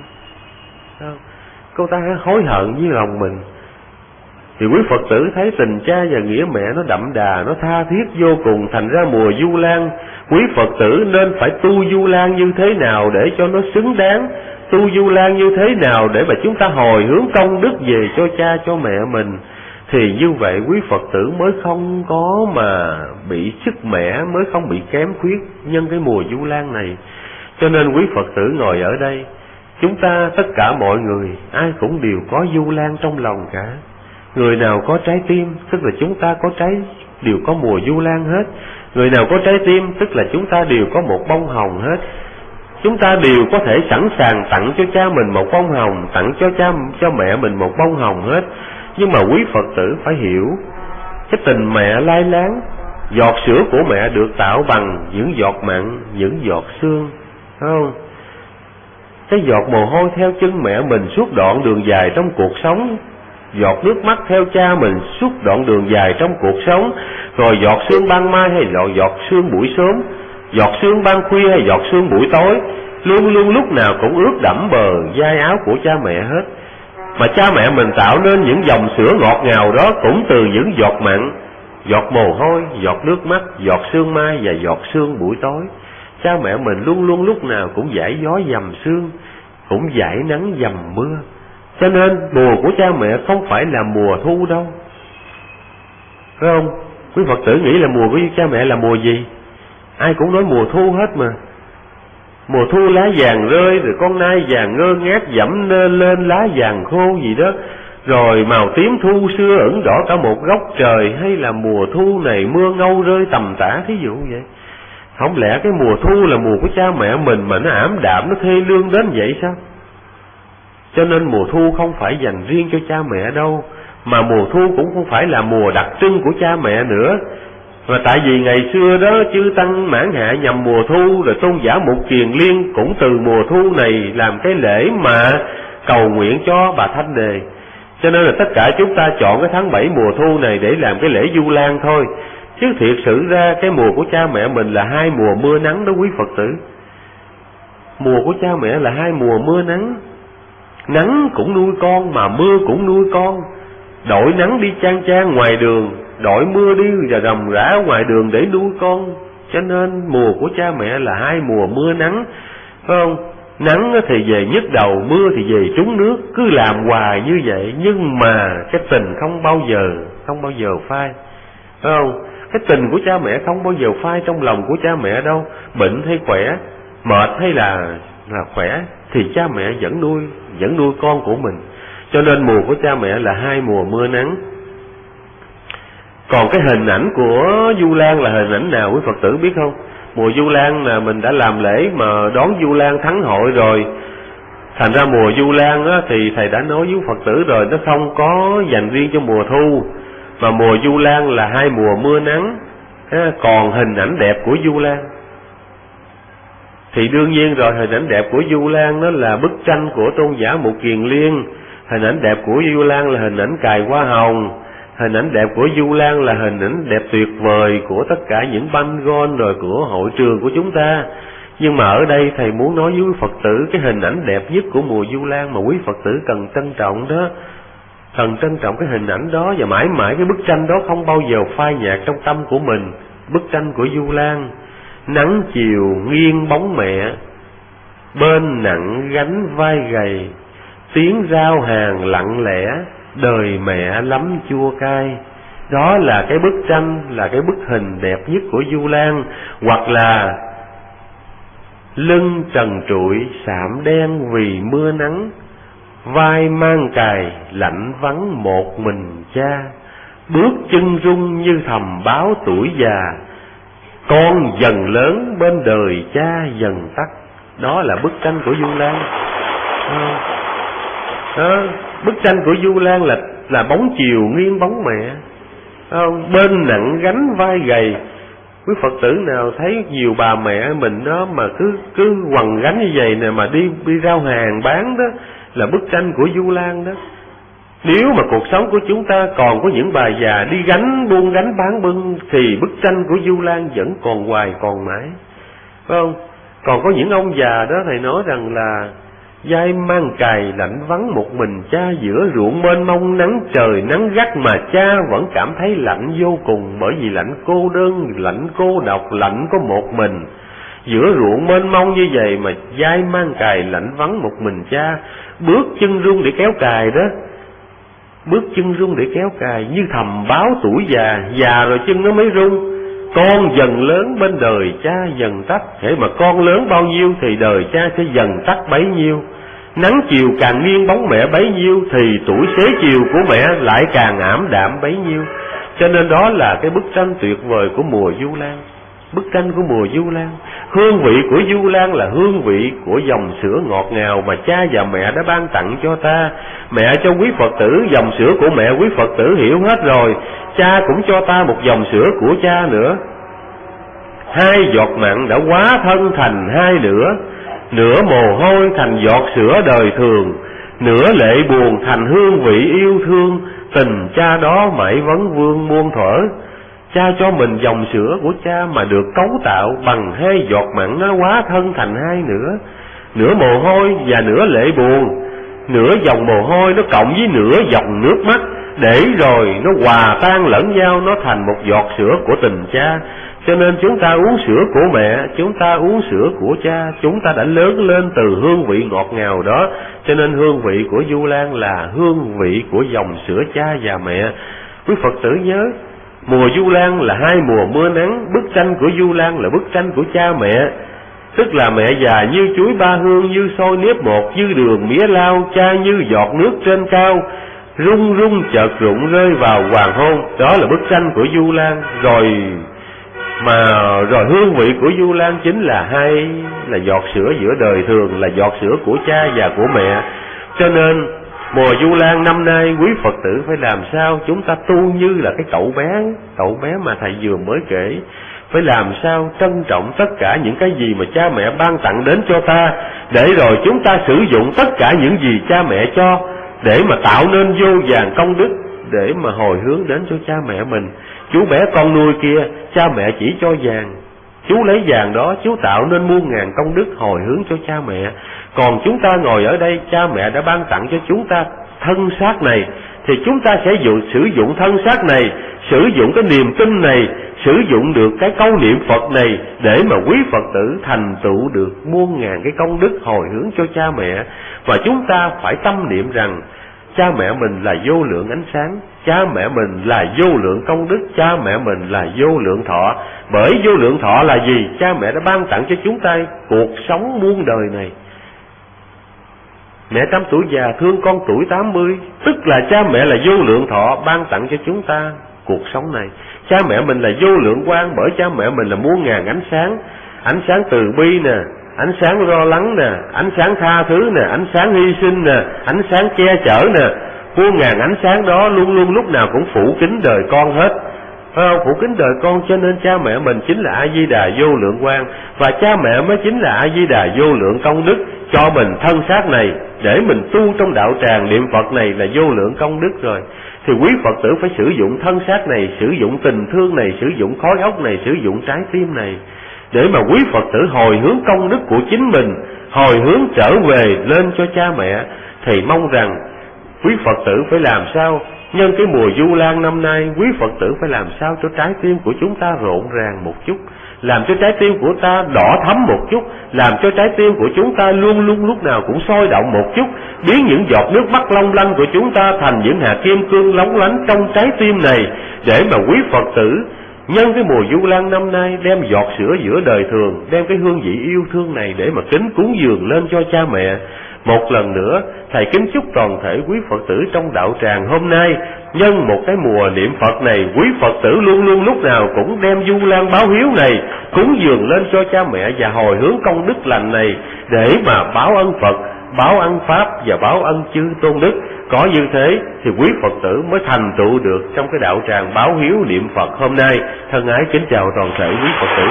Cô ta hối hận với lòng mình. Thì quý Phật tử thấy tình cha và nghĩa mẹ nó đậm đà, nó tha thiết vô cùng. Thành ra mùa Du Lan, quý Phật tử nên phải tu Du Lan như thế nào để cho nó xứng đáng, tu Du Lan như thế nào để mà chúng ta hồi hướng công đức về cho cha cho mẹ mình. Thì như vậy quý Phật tử mới không có mà bị sức mẻ, mới không bị kém khuyết nhân cái mùa Du Lan này. Cho nên quý Phật tử ngồi ở đây, chúng ta tất cả mọi người ai cũng đều có Du Lan trong lòng cả. Người nào có trái tim tức là chúng ta có đều có mùa Du Lan hết. Người nào có trái tim tức là chúng ta đều có một bông hồng hết. Chúng ta đều có thể sẵn sàng tặng cho cha mình một bông hồng, tặng cho mẹ mình một bông hồng hết. Nhưng mà quý Phật tử phải hiểu cái tình mẹ lai láng. Giọt sữa của mẹ được tạo bằng những giọt mặn, những giọt xương, phải không? Cái giọt mồ hôi theo chân mẹ mình suốt đoạn đường dài trong cuộc sống, giọt nước mắt theo cha mình suốt đoạn đường dài trong cuộc sống, rồi giọt sương ban mai hay giọt sương buổi sớm, giọt sương ban khuya hay giọt sương buổi tối, luôn luôn lúc nào cũng ướt đẫm bờ vai áo của cha mẹ hết. Mà cha mẹ mình tạo nên những dòng sữa ngọt ngào đó cũng từ những giọt mặn, giọt mồ hôi, giọt nước mắt, giọt sương mai và giọt sương buổi tối. Cha mẹ mình luôn luôn lúc nào cũng dải gió dầm sương, cũng dải nắng dầm mưa. Cho nên mùa của cha mẹ không phải là mùa thu đâu, phải không? Quý Phật tử nghĩ là mùa của cha mẹ là mùa gì? Ai cũng nói mùa thu hết mà. Mùa thu lá vàng rơi, rồi con nai vàng ngơ ngác dẫm lên lá vàng khô gì đó, rồi màu tím thu xưa ửng đỏ cả một góc trời. Hay là mùa thu này mưa ngâu rơi tầm tã, thí dụ vậy. Không lẽ cái mùa thu là mùa của cha mẹ mình mà nó ảm đạm, nó thê lương đến vậy sao? Cho nên mùa thu không phải dành riêng cho cha mẹ đâu, mà mùa thu cũng không phải là mùa đặc trưng của cha mẹ nữa. Và tại vì ngày xưa đó chư tăng Mãn Hạ nhằm mùa thu, rồi tôn giả Mục Kiền Liên cũng từ mùa thu này làm cái lễ mà cầu nguyện cho bà Thanh Đề. Cho nên là tất cả chúng ta chọn cái tháng 7 mùa thu này để làm cái lễ Du Lan thôi. Chứ thiệt sự ra cái mùa của cha mẹ mình là hai mùa mưa nắng đó quý Phật tử. Mùa của cha mẹ là hai mùa mưa nắng. Nắng cũng nuôi con mà mưa cũng nuôi con. Đội nắng đi chang chang ngoài đường, đội mưa đi và rầm rã ngoài đường để nuôi con. Cho nên mùa của cha mẹ là hai mùa mưa nắng, phải không? Nắng thì về nhức đầu, mưa thì về trúng nước, cứ làm hoài như vậy. Nhưng mà cái tình không bao giờ phai, phải không? Cái tình của cha mẹ không bao giờ phai trong lòng của cha mẹ đâu. Bệnh hay khỏe, mệt hay là khỏe, thì cha mẹ vẫn nuôi con của mình. Cho nên mùa của cha mẹ là hai mùa mưa nắng. Còn cái hình ảnh của Du Lan là hình ảnh nào quý Phật tử biết không? Mùa Du Lan là mình đã làm lễ mà đón Du Lan thắng hội rồi. Thành ra mùa Du Lan á, thì thầy đã nói với Phật tử rồi, nó không có dành riêng cho mùa thu, mà mùa Du Lan là hai mùa mưa nắng. Còn hình ảnh đẹp của Du Lan thì đương nhiên rồi, hình ảnh đẹp của Du Lan đó là bức tranh của tôn giả Mục Kiền Liên. Hình ảnh đẹp của Du Lan là hình ảnh cài hoa hồng. Hình ảnh đẹp của Du Lan là hình ảnh đẹp tuyệt vời của tất cả những banh gôn rồi của hội trường của chúng ta. Nhưng mà ở đây thầy muốn nói với quý Phật tử cái hình ảnh đẹp nhất của mùa Du Lan mà quý Phật tử cần trân trọng đó. Cần trân trọng cái hình ảnh đó, và mãi mãi cái bức tranh đó không bao giờ phai nhạt trong tâm của mình. Bức tranh của Du Lan: nắng chiều nghiêng bóng mẹ, bên nặng gánh vai gầy, tiếng rao hàng lặng lẽ, đời mẹ lắm chua cay. Đó là cái bức tranh, là cái bức hình đẹp nhất của Du Lan. Hoặc là lưng trần trụi sạm đen vì mưa nắng, vai mang cài lạnh vắng một mình cha, bước chân rung như thầm báo tuổi già, con dần lớn bên đời cha dần tắt. Đó là bức tranh của Du Lan. Bức tranh của Du Lan là bóng chiều nghiêng bóng mẹ, bên nặng gánh vai gầy. Quý Phật tử nào thấy nhiều bà mẹ mình đó mà cứ quằn gánh như vậy nè, mà đi rao hàng bán đó, là bức tranh của Du Lan đó. Nếu mà cuộc sống của chúng ta còn có những bà già đi buôn gánh bán bưng, thì bức tranh của Du Lan vẫn còn hoài còn mãi, phải không? Còn có những ông già đó, thầy nói rằng là vai mang cày lạnh vắng một mình cha giữa ruộng mênh mông nắng trời nắng gắt, mà cha vẫn cảm thấy lạnh vô cùng, bởi vì lạnh cô đơn, lạnh cô độc, lạnh có một mình. Giữa ruộng mênh mông như vậy mà vai mang cày lạnh vắng một mình cha, bước chân run để kéo cày đó, bước chân run để kéo cày, như thầm báo tuổi già rồi chân nó mới run. Con dần lớn bên đời cha dần tắt, hễ mà con lớn bao nhiêu thì đời cha sẽ dần tắt bấy nhiêu. Nắng chiều càng nghiêng bóng mẹ bấy nhiêu, thì tuổi xế chiều của mẹ lại càng ảm đạm bấy nhiêu. Cho nên đó là cái bức tranh tuyệt vời của mùa Du Lan. Bức tranh của mùa Du Lan, hương vị của Du Lan là hương vị của dòng sữa ngọt ngào mà cha và mẹ đã ban tặng cho ta. Mẹ cho quý Phật tử dòng sữa của mẹ, quý Phật tử hiểu hết rồi. Cha cũng cho ta một dòng sữa của cha nữa. Hai giọt mặn đã hóa thân thành hai nửa, nửa mồ hôi thành giọt sữa đời thường, nửa lệ buồn thành hương vị yêu thương. Tình cha đó mãi vấn vương muôn thuở. Cha cho mình dòng sữa của cha mà được cấu tạo bằng hai giọt mặn, nó hóa thân thành hai nửa, nửa mồ hôi và nửa lệ buồn. Nửa dòng mồ hôi nó cộng với nửa dòng nước mắt, để rồi nó hòa tan lẫn nhau, nó thành một giọt sữa của tình cha. Cho nên chúng ta uống sữa của mẹ, chúng ta uống sữa của cha, chúng ta đã lớn lên từ hương vị ngọt ngào đó. Cho nên hương vị của Du Lan là hương vị của dòng sữa cha và mẹ. Quý Phật tử nhớ, mùa Du Lan là hai mùa mưa nắng, bức tranh của Du Lan là bức tranh của cha mẹ. Tức là mẹ già như chuối ba hương, như xôi nếp một, như đường mía lao, cha như giọt nước trên cao, rung rung chợt rụng rơi vào hoàng hôn. Đó là bức tranh của Du Lan. Rồi hương vị của Du Lan chính là là giọt sữa giữa đời thường, là giọt sữa của cha và của mẹ. Cho nên mùa Du Lan năm nay quý Phật tử phải làm sao chúng ta tu như là cái cậu bé mà thầy vừa mới kể. Phải làm sao trân trọng tất cả những cái gì mà cha mẹ ban tặng đến cho ta, để rồi chúng ta sử dụng tất cả những gì cha mẹ cho, để mà tạo nên vô vàn công đức, để mà hồi hướng đến cho cha mẹ mình. Chú bé con nuôi kia, cha mẹ chỉ cho vàng, chú lấy vàng đó chú tạo nên muôn ngàn công đức hồi hướng cho cha mẹ. Còn chúng ta ngồi ở đây, cha mẹ đã ban tặng cho chúng ta thân xác này, thì chúng ta sẽ sử dụng thân xác này, sử dụng cái niềm tin này, sử dụng được cái câu niệm Phật này, để mà quý Phật tử thành tựu được muôn ngàn cái công đức hồi hướng cho cha mẹ. Và chúng ta phải tâm niệm rằng cha mẹ mình là vô lượng ánh sáng, cha mẹ mình là vô lượng công đức, cha mẹ mình là vô lượng thọ. Bởi vô lượng thọ là gì? Cha mẹ đã ban tặng cho chúng ta cuộc sống muôn đời này. Mẹ 100 tuổi già thương con tuổi 80, tức là cha mẹ là vô lượng thọ ban tặng cho chúng ta cuộc sống này. Cha mẹ mình là vô lượng quang, bởi cha mẹ mình là muôn ngàn ánh sáng từ bi nè, ánh sáng lo lắng nè, ánh sáng tha thứ nè, ánh sáng hy sinh nè, ánh sáng che chở nè. Muôn ngàn ánh sáng đó luôn luôn lúc nào cũng phủ kín đời con hết, phải không? Phủ kín đời con. Cho nên cha mẹ mình chính là A Di Đà vô lượng quang, và cha mẹ mới chính là A Di Đà vô lượng công đức, cho mình thân xác này để mình tu trong đạo tràng niệm Phật này là vô lượng công đức rồi. Thì quý Phật tử phải sử dụng thân xác này, sử dụng tình thương này, sử dụng khối óc này, sử dụng trái tim này, để mà quý Phật tử hồi hướng công đức của chính mình, hồi hướng trở về lên cho cha mẹ. Thì mong rằng quý Phật tử phải làm sao nhân cái mùa Du Lan năm nay, quý Phật tử phải làm sao cho trái tim của chúng ta rộn ràng một chút, làm cho trái tim của ta đỏ thắm một chút, làm cho trái tim của chúng ta luôn luôn lúc nào cũng sôi động một chút, biến những giọt nước mắt long lanh của chúng ta thành những hạt kim cương lóng lánh trong trái tim này, để mà quý Phật tử nhân cái mùa Du Lan năm nay đem giọt sữa giữa đời thường, đem cái hương vị yêu thương này để mà kính cúng dường lên cho cha mẹ. Một lần nữa, thầy kính chúc toàn thể quý Phật tử trong đạo tràng hôm nay, nhân một cái mùa niệm Phật này, quý Phật tử luôn luôn lúc nào cũng đem Du Lan báo hiếu này cúng dường lên cho cha mẹ, và hồi hướng công đức lành này để mà báo ân Phật, báo ân Pháp và báo ân chư tôn đức. Có như thế thì quý Phật tử mới thành tựu được trong cái đạo tràng báo hiếu niệm Phật hôm nay. Thân ái kính chào toàn thể quý Phật tử.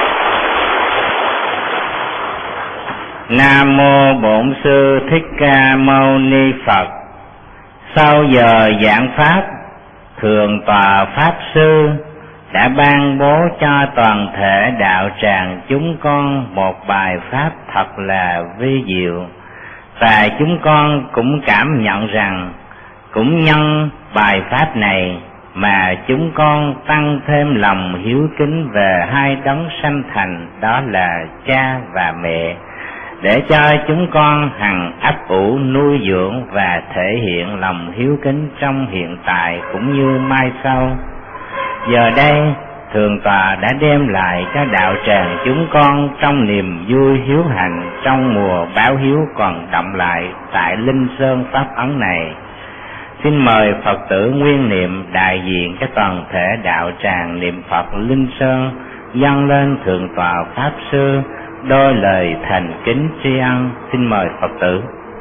Nam mô Bổn Sư Thích Ca Mâu Ni Phật. Sau giờ giảng pháp, Thượng tọa Pháp Sư đã ban bố cho toàn thể đạo tràng chúng con một bài pháp thật là vi diệu. Và chúng con cũng cảm nhận rằng cũng nhân bài pháp này mà chúng con tăng thêm lòng hiếu kính về hai đấng sanh thành, đó là cha và mẹ, để cho chúng con hằng ấp ủ nuôi dưỡng và thể hiện lòng hiếu kính trong hiện tại cũng như mai sau. Giờ đây Thượng tọa đã đem lại cho đạo tràng chúng con trong niềm vui hiếu hạnh trong mùa báo hiếu còn đọng lại tại Linh Sơn Pháp Ấn này. Xin mời Phật tử nguyên niệm đại diện cho toàn thể đạo tràng niệm Phật Linh Sơn dâng lên Thượng tọa Pháp Sư đôi lời thành kính tri ân. Xin mời Phật tử.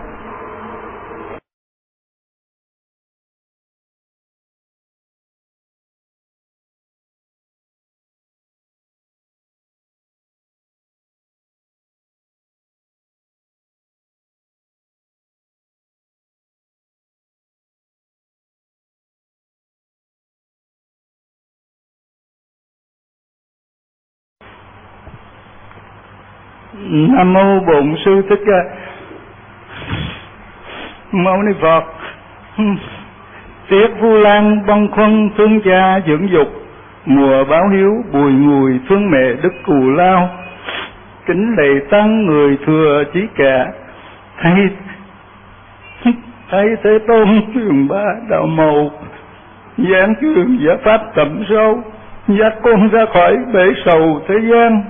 Nam mô Bổn Sư Thích Ca Mâu Ni Phật. Tiết Vu Lan bâng khuâng thương cha dưỡng dục, mùa báo hiếu bùi ngùi thương mẹ đức cù lao. Kính lạy tăng người thừa trí cả, thấy Thế Tôn truyền ba đạo màu, giảng truyền giải pháp tầm sâu, dắt con ra khỏi bể sầu thế gian.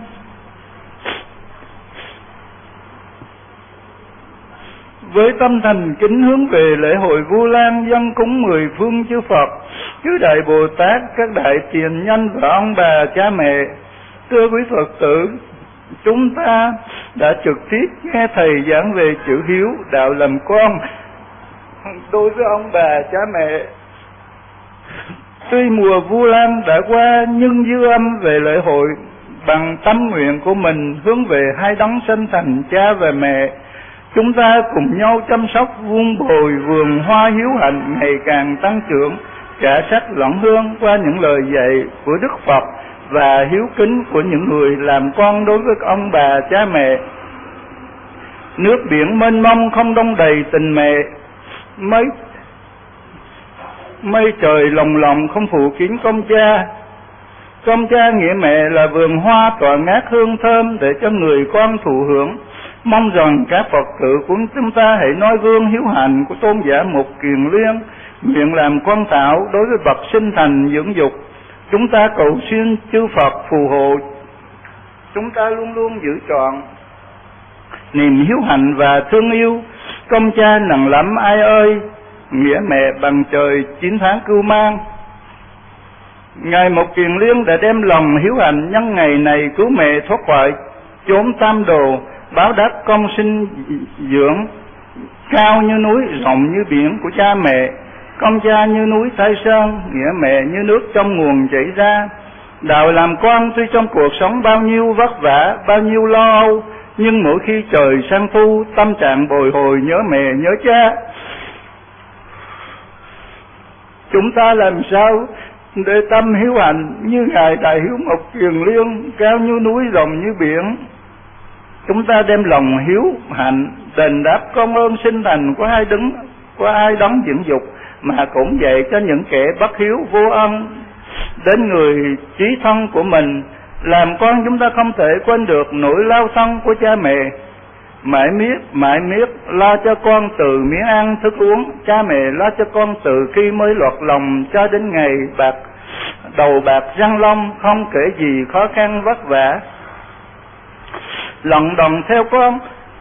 Với tâm thành kính hướng về lễ hội Vu Lan dâng cúng 10 phương chư Phật, chư Đại Bồ Tát, các đại tiền nhân và ông bà cha mẹ. Thưa quý Phật tử, chúng ta đã trực tiếp nghe thầy giảng về chữ hiếu, đạo làm con đối với ông bà cha mẹ. Tuy mùa Vu Lan đã qua nhưng dư âm về lễ hội bằng tâm nguyện của mình hướng về hai đấng sanh thành cha và mẹ. Chúng ta cùng nhau chăm sóc vun bồi vườn hoa hiếu hạnh ngày càng tăng trưởng, cả sắc lẫn hương qua những lời dạy của Đức Phật và hiếu kính của những người làm con đối với ông bà cha mẹ. Nước biển mênh mông không đong đầy tình mẹ, mây trời lồng lộng không phủ kín công cha. Công cha nghĩa mẹ là vườn hoa tỏa ngát hương thơm để cho người con thụ hưởng. Mong rằng các Phật tử của chúng ta hãy noi gương hiếu hạnh của tôn giả Mục Kiền Liên, nguyện làm con thảo đối với bậc sinh thành dưỡng dục. Chúng ta cầu xin chư Phật phù hộ chúng ta luôn luôn giữ trọn niềm hiếu hạnh và thương yêu. Công cha nặng lắm ai ơi, nghĩa mẹ bằng trời 9 tháng cưu mang. Ngài Mục Kiền Liên đã đem lòng hiếu hạnh nhân ngày này cứu mẹ thoát khỏi chốn tam đồ, báo đáp công sinh dưỡng cao như núi, rộng như biển của cha mẹ. Công cha như núi Thái Sơn, nghĩa mẹ như nước trong nguồn chảy ra. Đạo làm con tuy trong cuộc sống bao nhiêu vất vả, bao nhiêu lo âu, nhưng mỗi khi trời sang thu, tâm trạng bồi hồi nhớ mẹ nhớ cha. Chúng ta làm sao để tâm hiếu hạnh như Ngài Đại Hiếu Mục Kiền Liên, cao như núi rộng như biển. Chúng ta đem lòng hiếu hạnh đền đáp công ơn sinh thành của hai đấng dưỡng dục, mà cũng dạy cho những kẻ bất hiếu vô ân đến người chí thân của mình. Làm con chúng ta không thể quên được nỗi lao thân của cha mẹ, mãi miết lo cho con từ miếng ăn thức uống. Cha mẹ lo cho con từ khi mới lọt lòng cho đến ngày đầu bạc răng long, không kể gì khó khăn vất vả, lận đận theo con,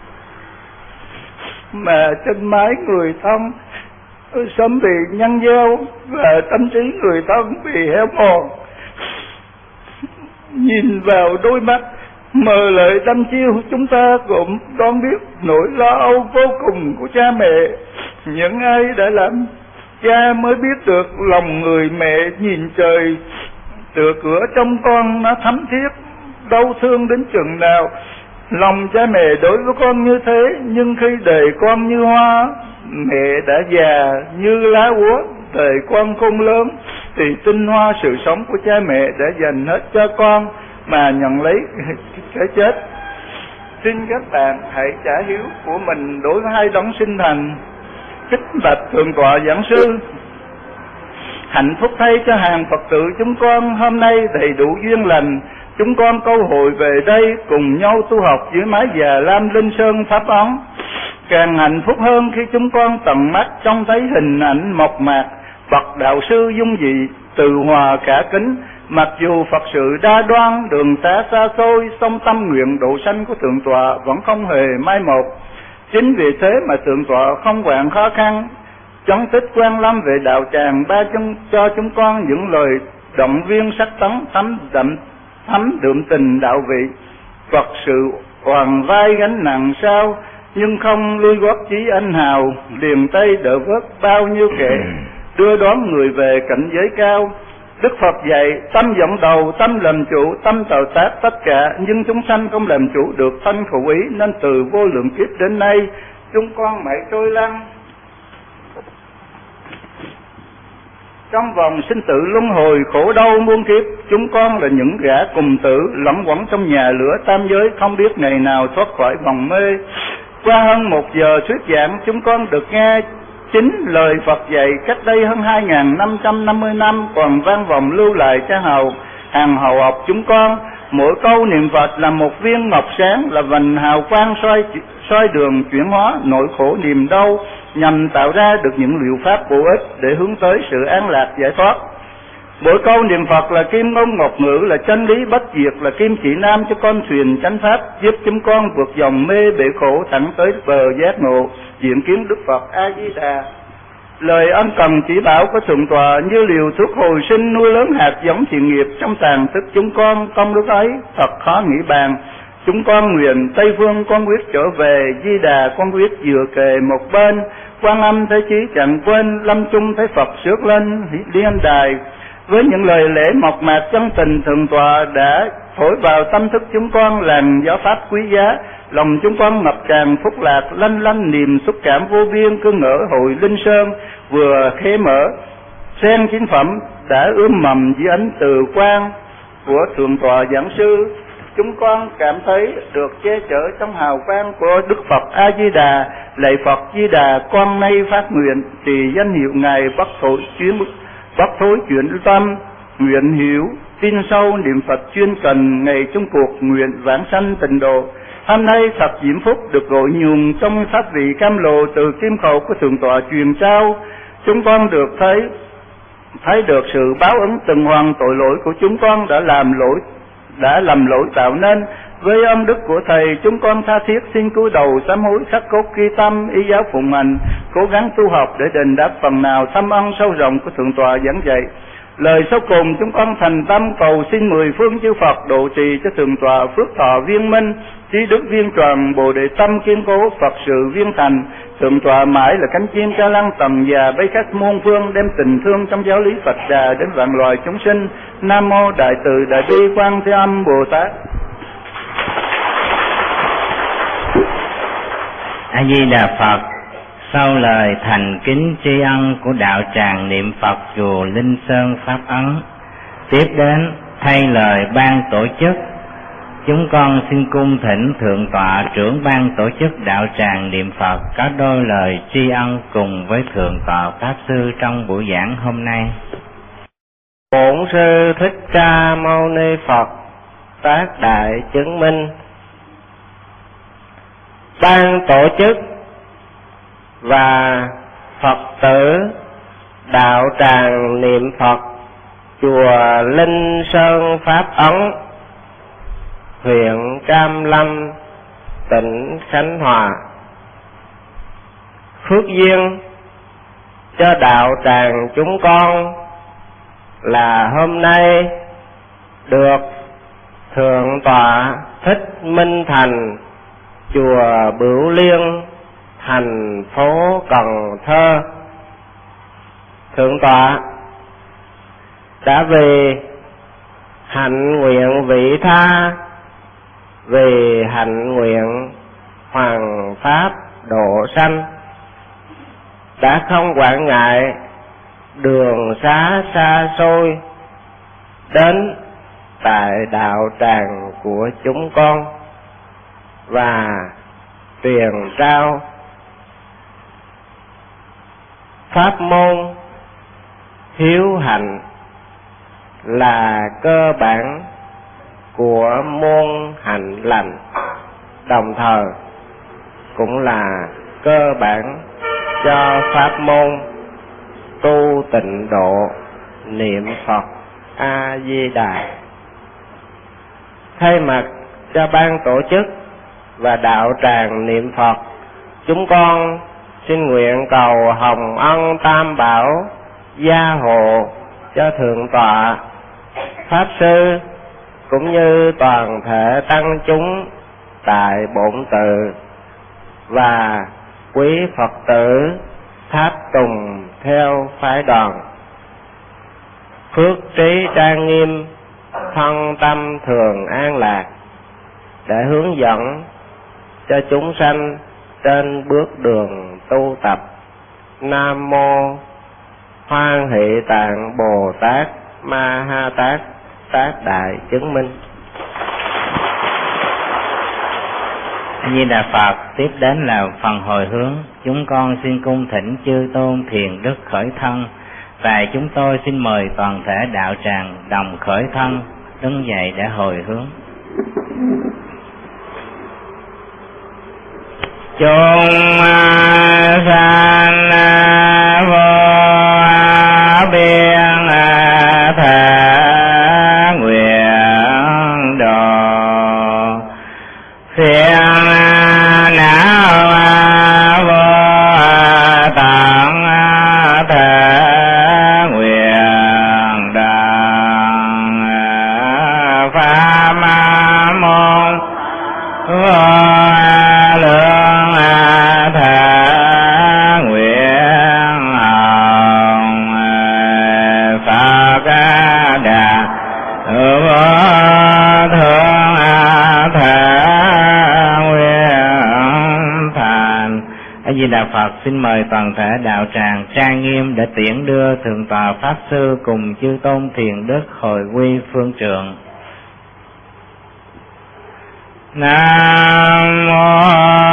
mà trên mái người thân sớm bị nhăn nheo và tâm trí người thân bị héo mòn. Nhìn vào đôi mắt Mờ lời đăm chiêu chúng ta cũng đoán biết nỗi lo âu vô cùng của cha mẹ. Những ai đã làm cha mới biết được lòng người mẹ nhìn trời tựa cửa trong con nó thấm thiết đau thương đến chừng nào. Lòng cha mẹ đối với con như thế, nhưng khi đời con như hoa, mẹ đã già như lá úa, đời con khôn lớn, thì tinh hoa sự sống của cha mẹ đã dành hết cho con mà nhận lấy cái chết. Xin các bạn hãy trả hiếu của mình đối với hai đấng sinh thành. Kính bạch thượng tọa giảng sư, hạnh phúc thay cho hàng Phật tử chúng con hôm nay đầy đủ duyên lành. Chúng con câu hội về đây cùng nhau tu học dưới mái Già Lam Linh Sơn Pháp Ấn. Càng hạnh phúc hơn khi chúng con tận mắt trông thấy hình ảnh mộc mạc Phật đạo sư dung dị, từ hòa cả kính. Mặc dù Phật sự đa đoan, đường xá xa xôi, song tâm nguyện độ sanh của thượng tọa vẫn không hề mai một. Chính vì thế mà thượng tọa không quản khó khăn, chấn tích Quan Lâm về đạo tràng ba chân cho chúng con những lời động viên sắc tấn thấm đượm tình đạo vị. Phật sự hoàn vai gánh nặng sao, nhưng không lui gót chí anh hào, liền tay đỡ vớt bao nhiêu kẻ đưa đón người về cảnh giới cao. Đức Phật dạy tâm dẫn đầu, tâm làm chủ, tâm tạo tác tất cả, nhưng chúng sanh không làm chủ được thân khẩu ý, nên từ vô lượng kiếp đến nay chúng con mãi trôi lăn trong vòng sinh tử luân hồi khổ đau muôn kiếp. Chúng con là những gã cùng tử lẫn quẩn trong nhà lửa tam giới, không biết ngày nào thoát khỏi vòng mê. Qua hơn 1 giờ thuyết giảng, chúng con được nghe chính lời Phật dạy cách đây hơn 2550 năm còn vang vọng lưu lại cho hàng hầu học chúng con. Mỗi câu niệm Phật là một viên ngọc sáng, là vành hào quang soi đường chuyển hóa nỗi khổ niềm đau, nhằm tạo ra được những liệu pháp bổ ích để hướng tới sự an lạc giải thoát. Mỗi câu niệm Phật là kim ngôn ngọc ngữ, là chân lý bất diệt, là kim chỉ nam cho con thuyền chánh pháp, giúp chúng con vượt dòng mê bể khổ thẳng tới bờ giác ngộ, diện kiến Đức Phật A Di Đà. Lời ân cần chỉ bảo của thượng tọa như liều thuốc hồi sinh nuôi lớn hạt giống thiện nghiệp trong tàn thức chúng con. Công đức ấy thật khó nghĩ bàn. Chúng con nguyện Tây Phương con quyết trở về, Di Đà con quyết vừa kề một bên. Quan Âm thế chí chẳng quên, lâm chung thấy Phật rước lên liên đài. Với những lời lẽ mộc mạc chân tình, thượng tọa đã thổi vào tâm thức chúng con làn gió pháp quý giá. Lòng chúng con ngập tràn phúc lạc, lanh lanh niềm xúc cảm vô biên, cứ ngỡ hội Linh Sơn vừa khế mở. Sen chính phẩm đã ươm mầm dưới ánh từ quang của thượng tọa giảng sư. Chúng con cảm thấy được che chở trong hào quang của Đức Phật A Di Đà. Lạy Phật Di Đà, con nay phát nguyện trì danh hiệu ngài bất thối chuyển tâm, nguyện hiểu tin sâu niệm Phật chuyên cần, ngày chung cuộc nguyện vãng sanh tịnh độ. Hôm nay thật diễm phúc được gọi nhường trong pháp vị cam lộ từ kim khẩu của thượng tọa truyền trao. Chúng con được thấy được sự báo ứng từng hoàn tội lỗi của chúng con đã lầm lỗi tạo nên. Với ân đức của thầy, chúng con tha thiết xin cúi đầu sám hối, khắc cốt ghi tâm, ý giáo phụng hành, cố gắng tu học để đền đáp phần nào thâm ân sâu rộng của thượng tọa giảng dạy. Lời sau cùng chúng con thành tâm cầu xin 10 phương chư Phật độ trì cho thượng tọa phước thọ viên minh, trí đức viên tròn, bồ đề tâm kiên cố, Phật sự viên thành. Thượng tọa mãi là cánh chim ca lăng tầng già bay khách muôn phương, đem tình thương trong giáo lý Phật Đà đến vạn loài chúng sinh. Nam mô Đại Từ Đại Bi Quan Thế Âm Bồ Tát. A Di Đà Phật. Sau lời thành kính tri ân của đạo tràng niệm Phật chùa Linh Sơn Pháp Ấn, tiếp đến thay lời ban tổ chức, chúng con xin cung thỉnh thượng tọa trưởng ban tổ chức đạo tràng niệm Phật có đôi lời tri ân cùng với thượng tọa pháp sư trong buổi giảng hôm nay. Bổn sư Thích Ca Mâu Ni Phật tác đại chứng minh. Ban tổ chức và Phật tử đạo tràng niệm Phật chùa Linh Sơn Pháp Ấn, huyện Cam Lâm, tỉnh Khánh Hòa, phước duyên cho đạo tràng chúng con là hôm nay được thượng tọa Thích Minh Thành, chùa Bửu Liên, thành phố Cần Thơ. Thượng tọa đã vì hạnh nguyện vị tha, vì hạnh nguyện hoàng pháp độ sanh, đã không quản ngại đường xá xa xôi đến tại đạo tràng của chúng con và truyền trao pháp môn hiếu hạnh là cơ bản của môn hạnh lành, đồng thời cũng là cơ bản cho pháp môn tu tịnh độ niệm Phật A Di Đà. Thay mặt cho ban tổ chức và đạo tràng niệm Phật, chúng con xin nguyện cầu hồng ân tam bảo gia hộ cho thượng tọa pháp sư cũng như toàn thể tăng chúng tại bổn tự và quý Phật tử tháp tùng theo phái đoàn. Phước trí trang nghiêm, thân tâm thường an lạc, để hướng dẫn cho chúng sanh trên bước đường tu tập. Nam mô Hoan Hỷ Tạng Bồ Tát Ma Ha Tát Tác Đại Chứng Minh. A Di Đà Phật. Tiếp đến là phần hồi hướng. Chúng con xin cung thỉnh chư tôn thiền đức khởi thân, và chúng tôi xin mời toàn thể đạo tràng đồng khởi thân đứng dậy để hồi hướng. Chúng sanh vô biên thể nguyện độ, phiền não vô tận thể nguyện đặng pháp môn vô lượng thể nguyện hồng Phật Đà vô thượng thể nguyện thành. A Di Đà Phật. Xin mời toàn thể đạo tràng trang nghiêm để tiễn đưa thượng tọa pháp sư cùng chư tôn thiền đức hồi quy phương trượng. Nam mô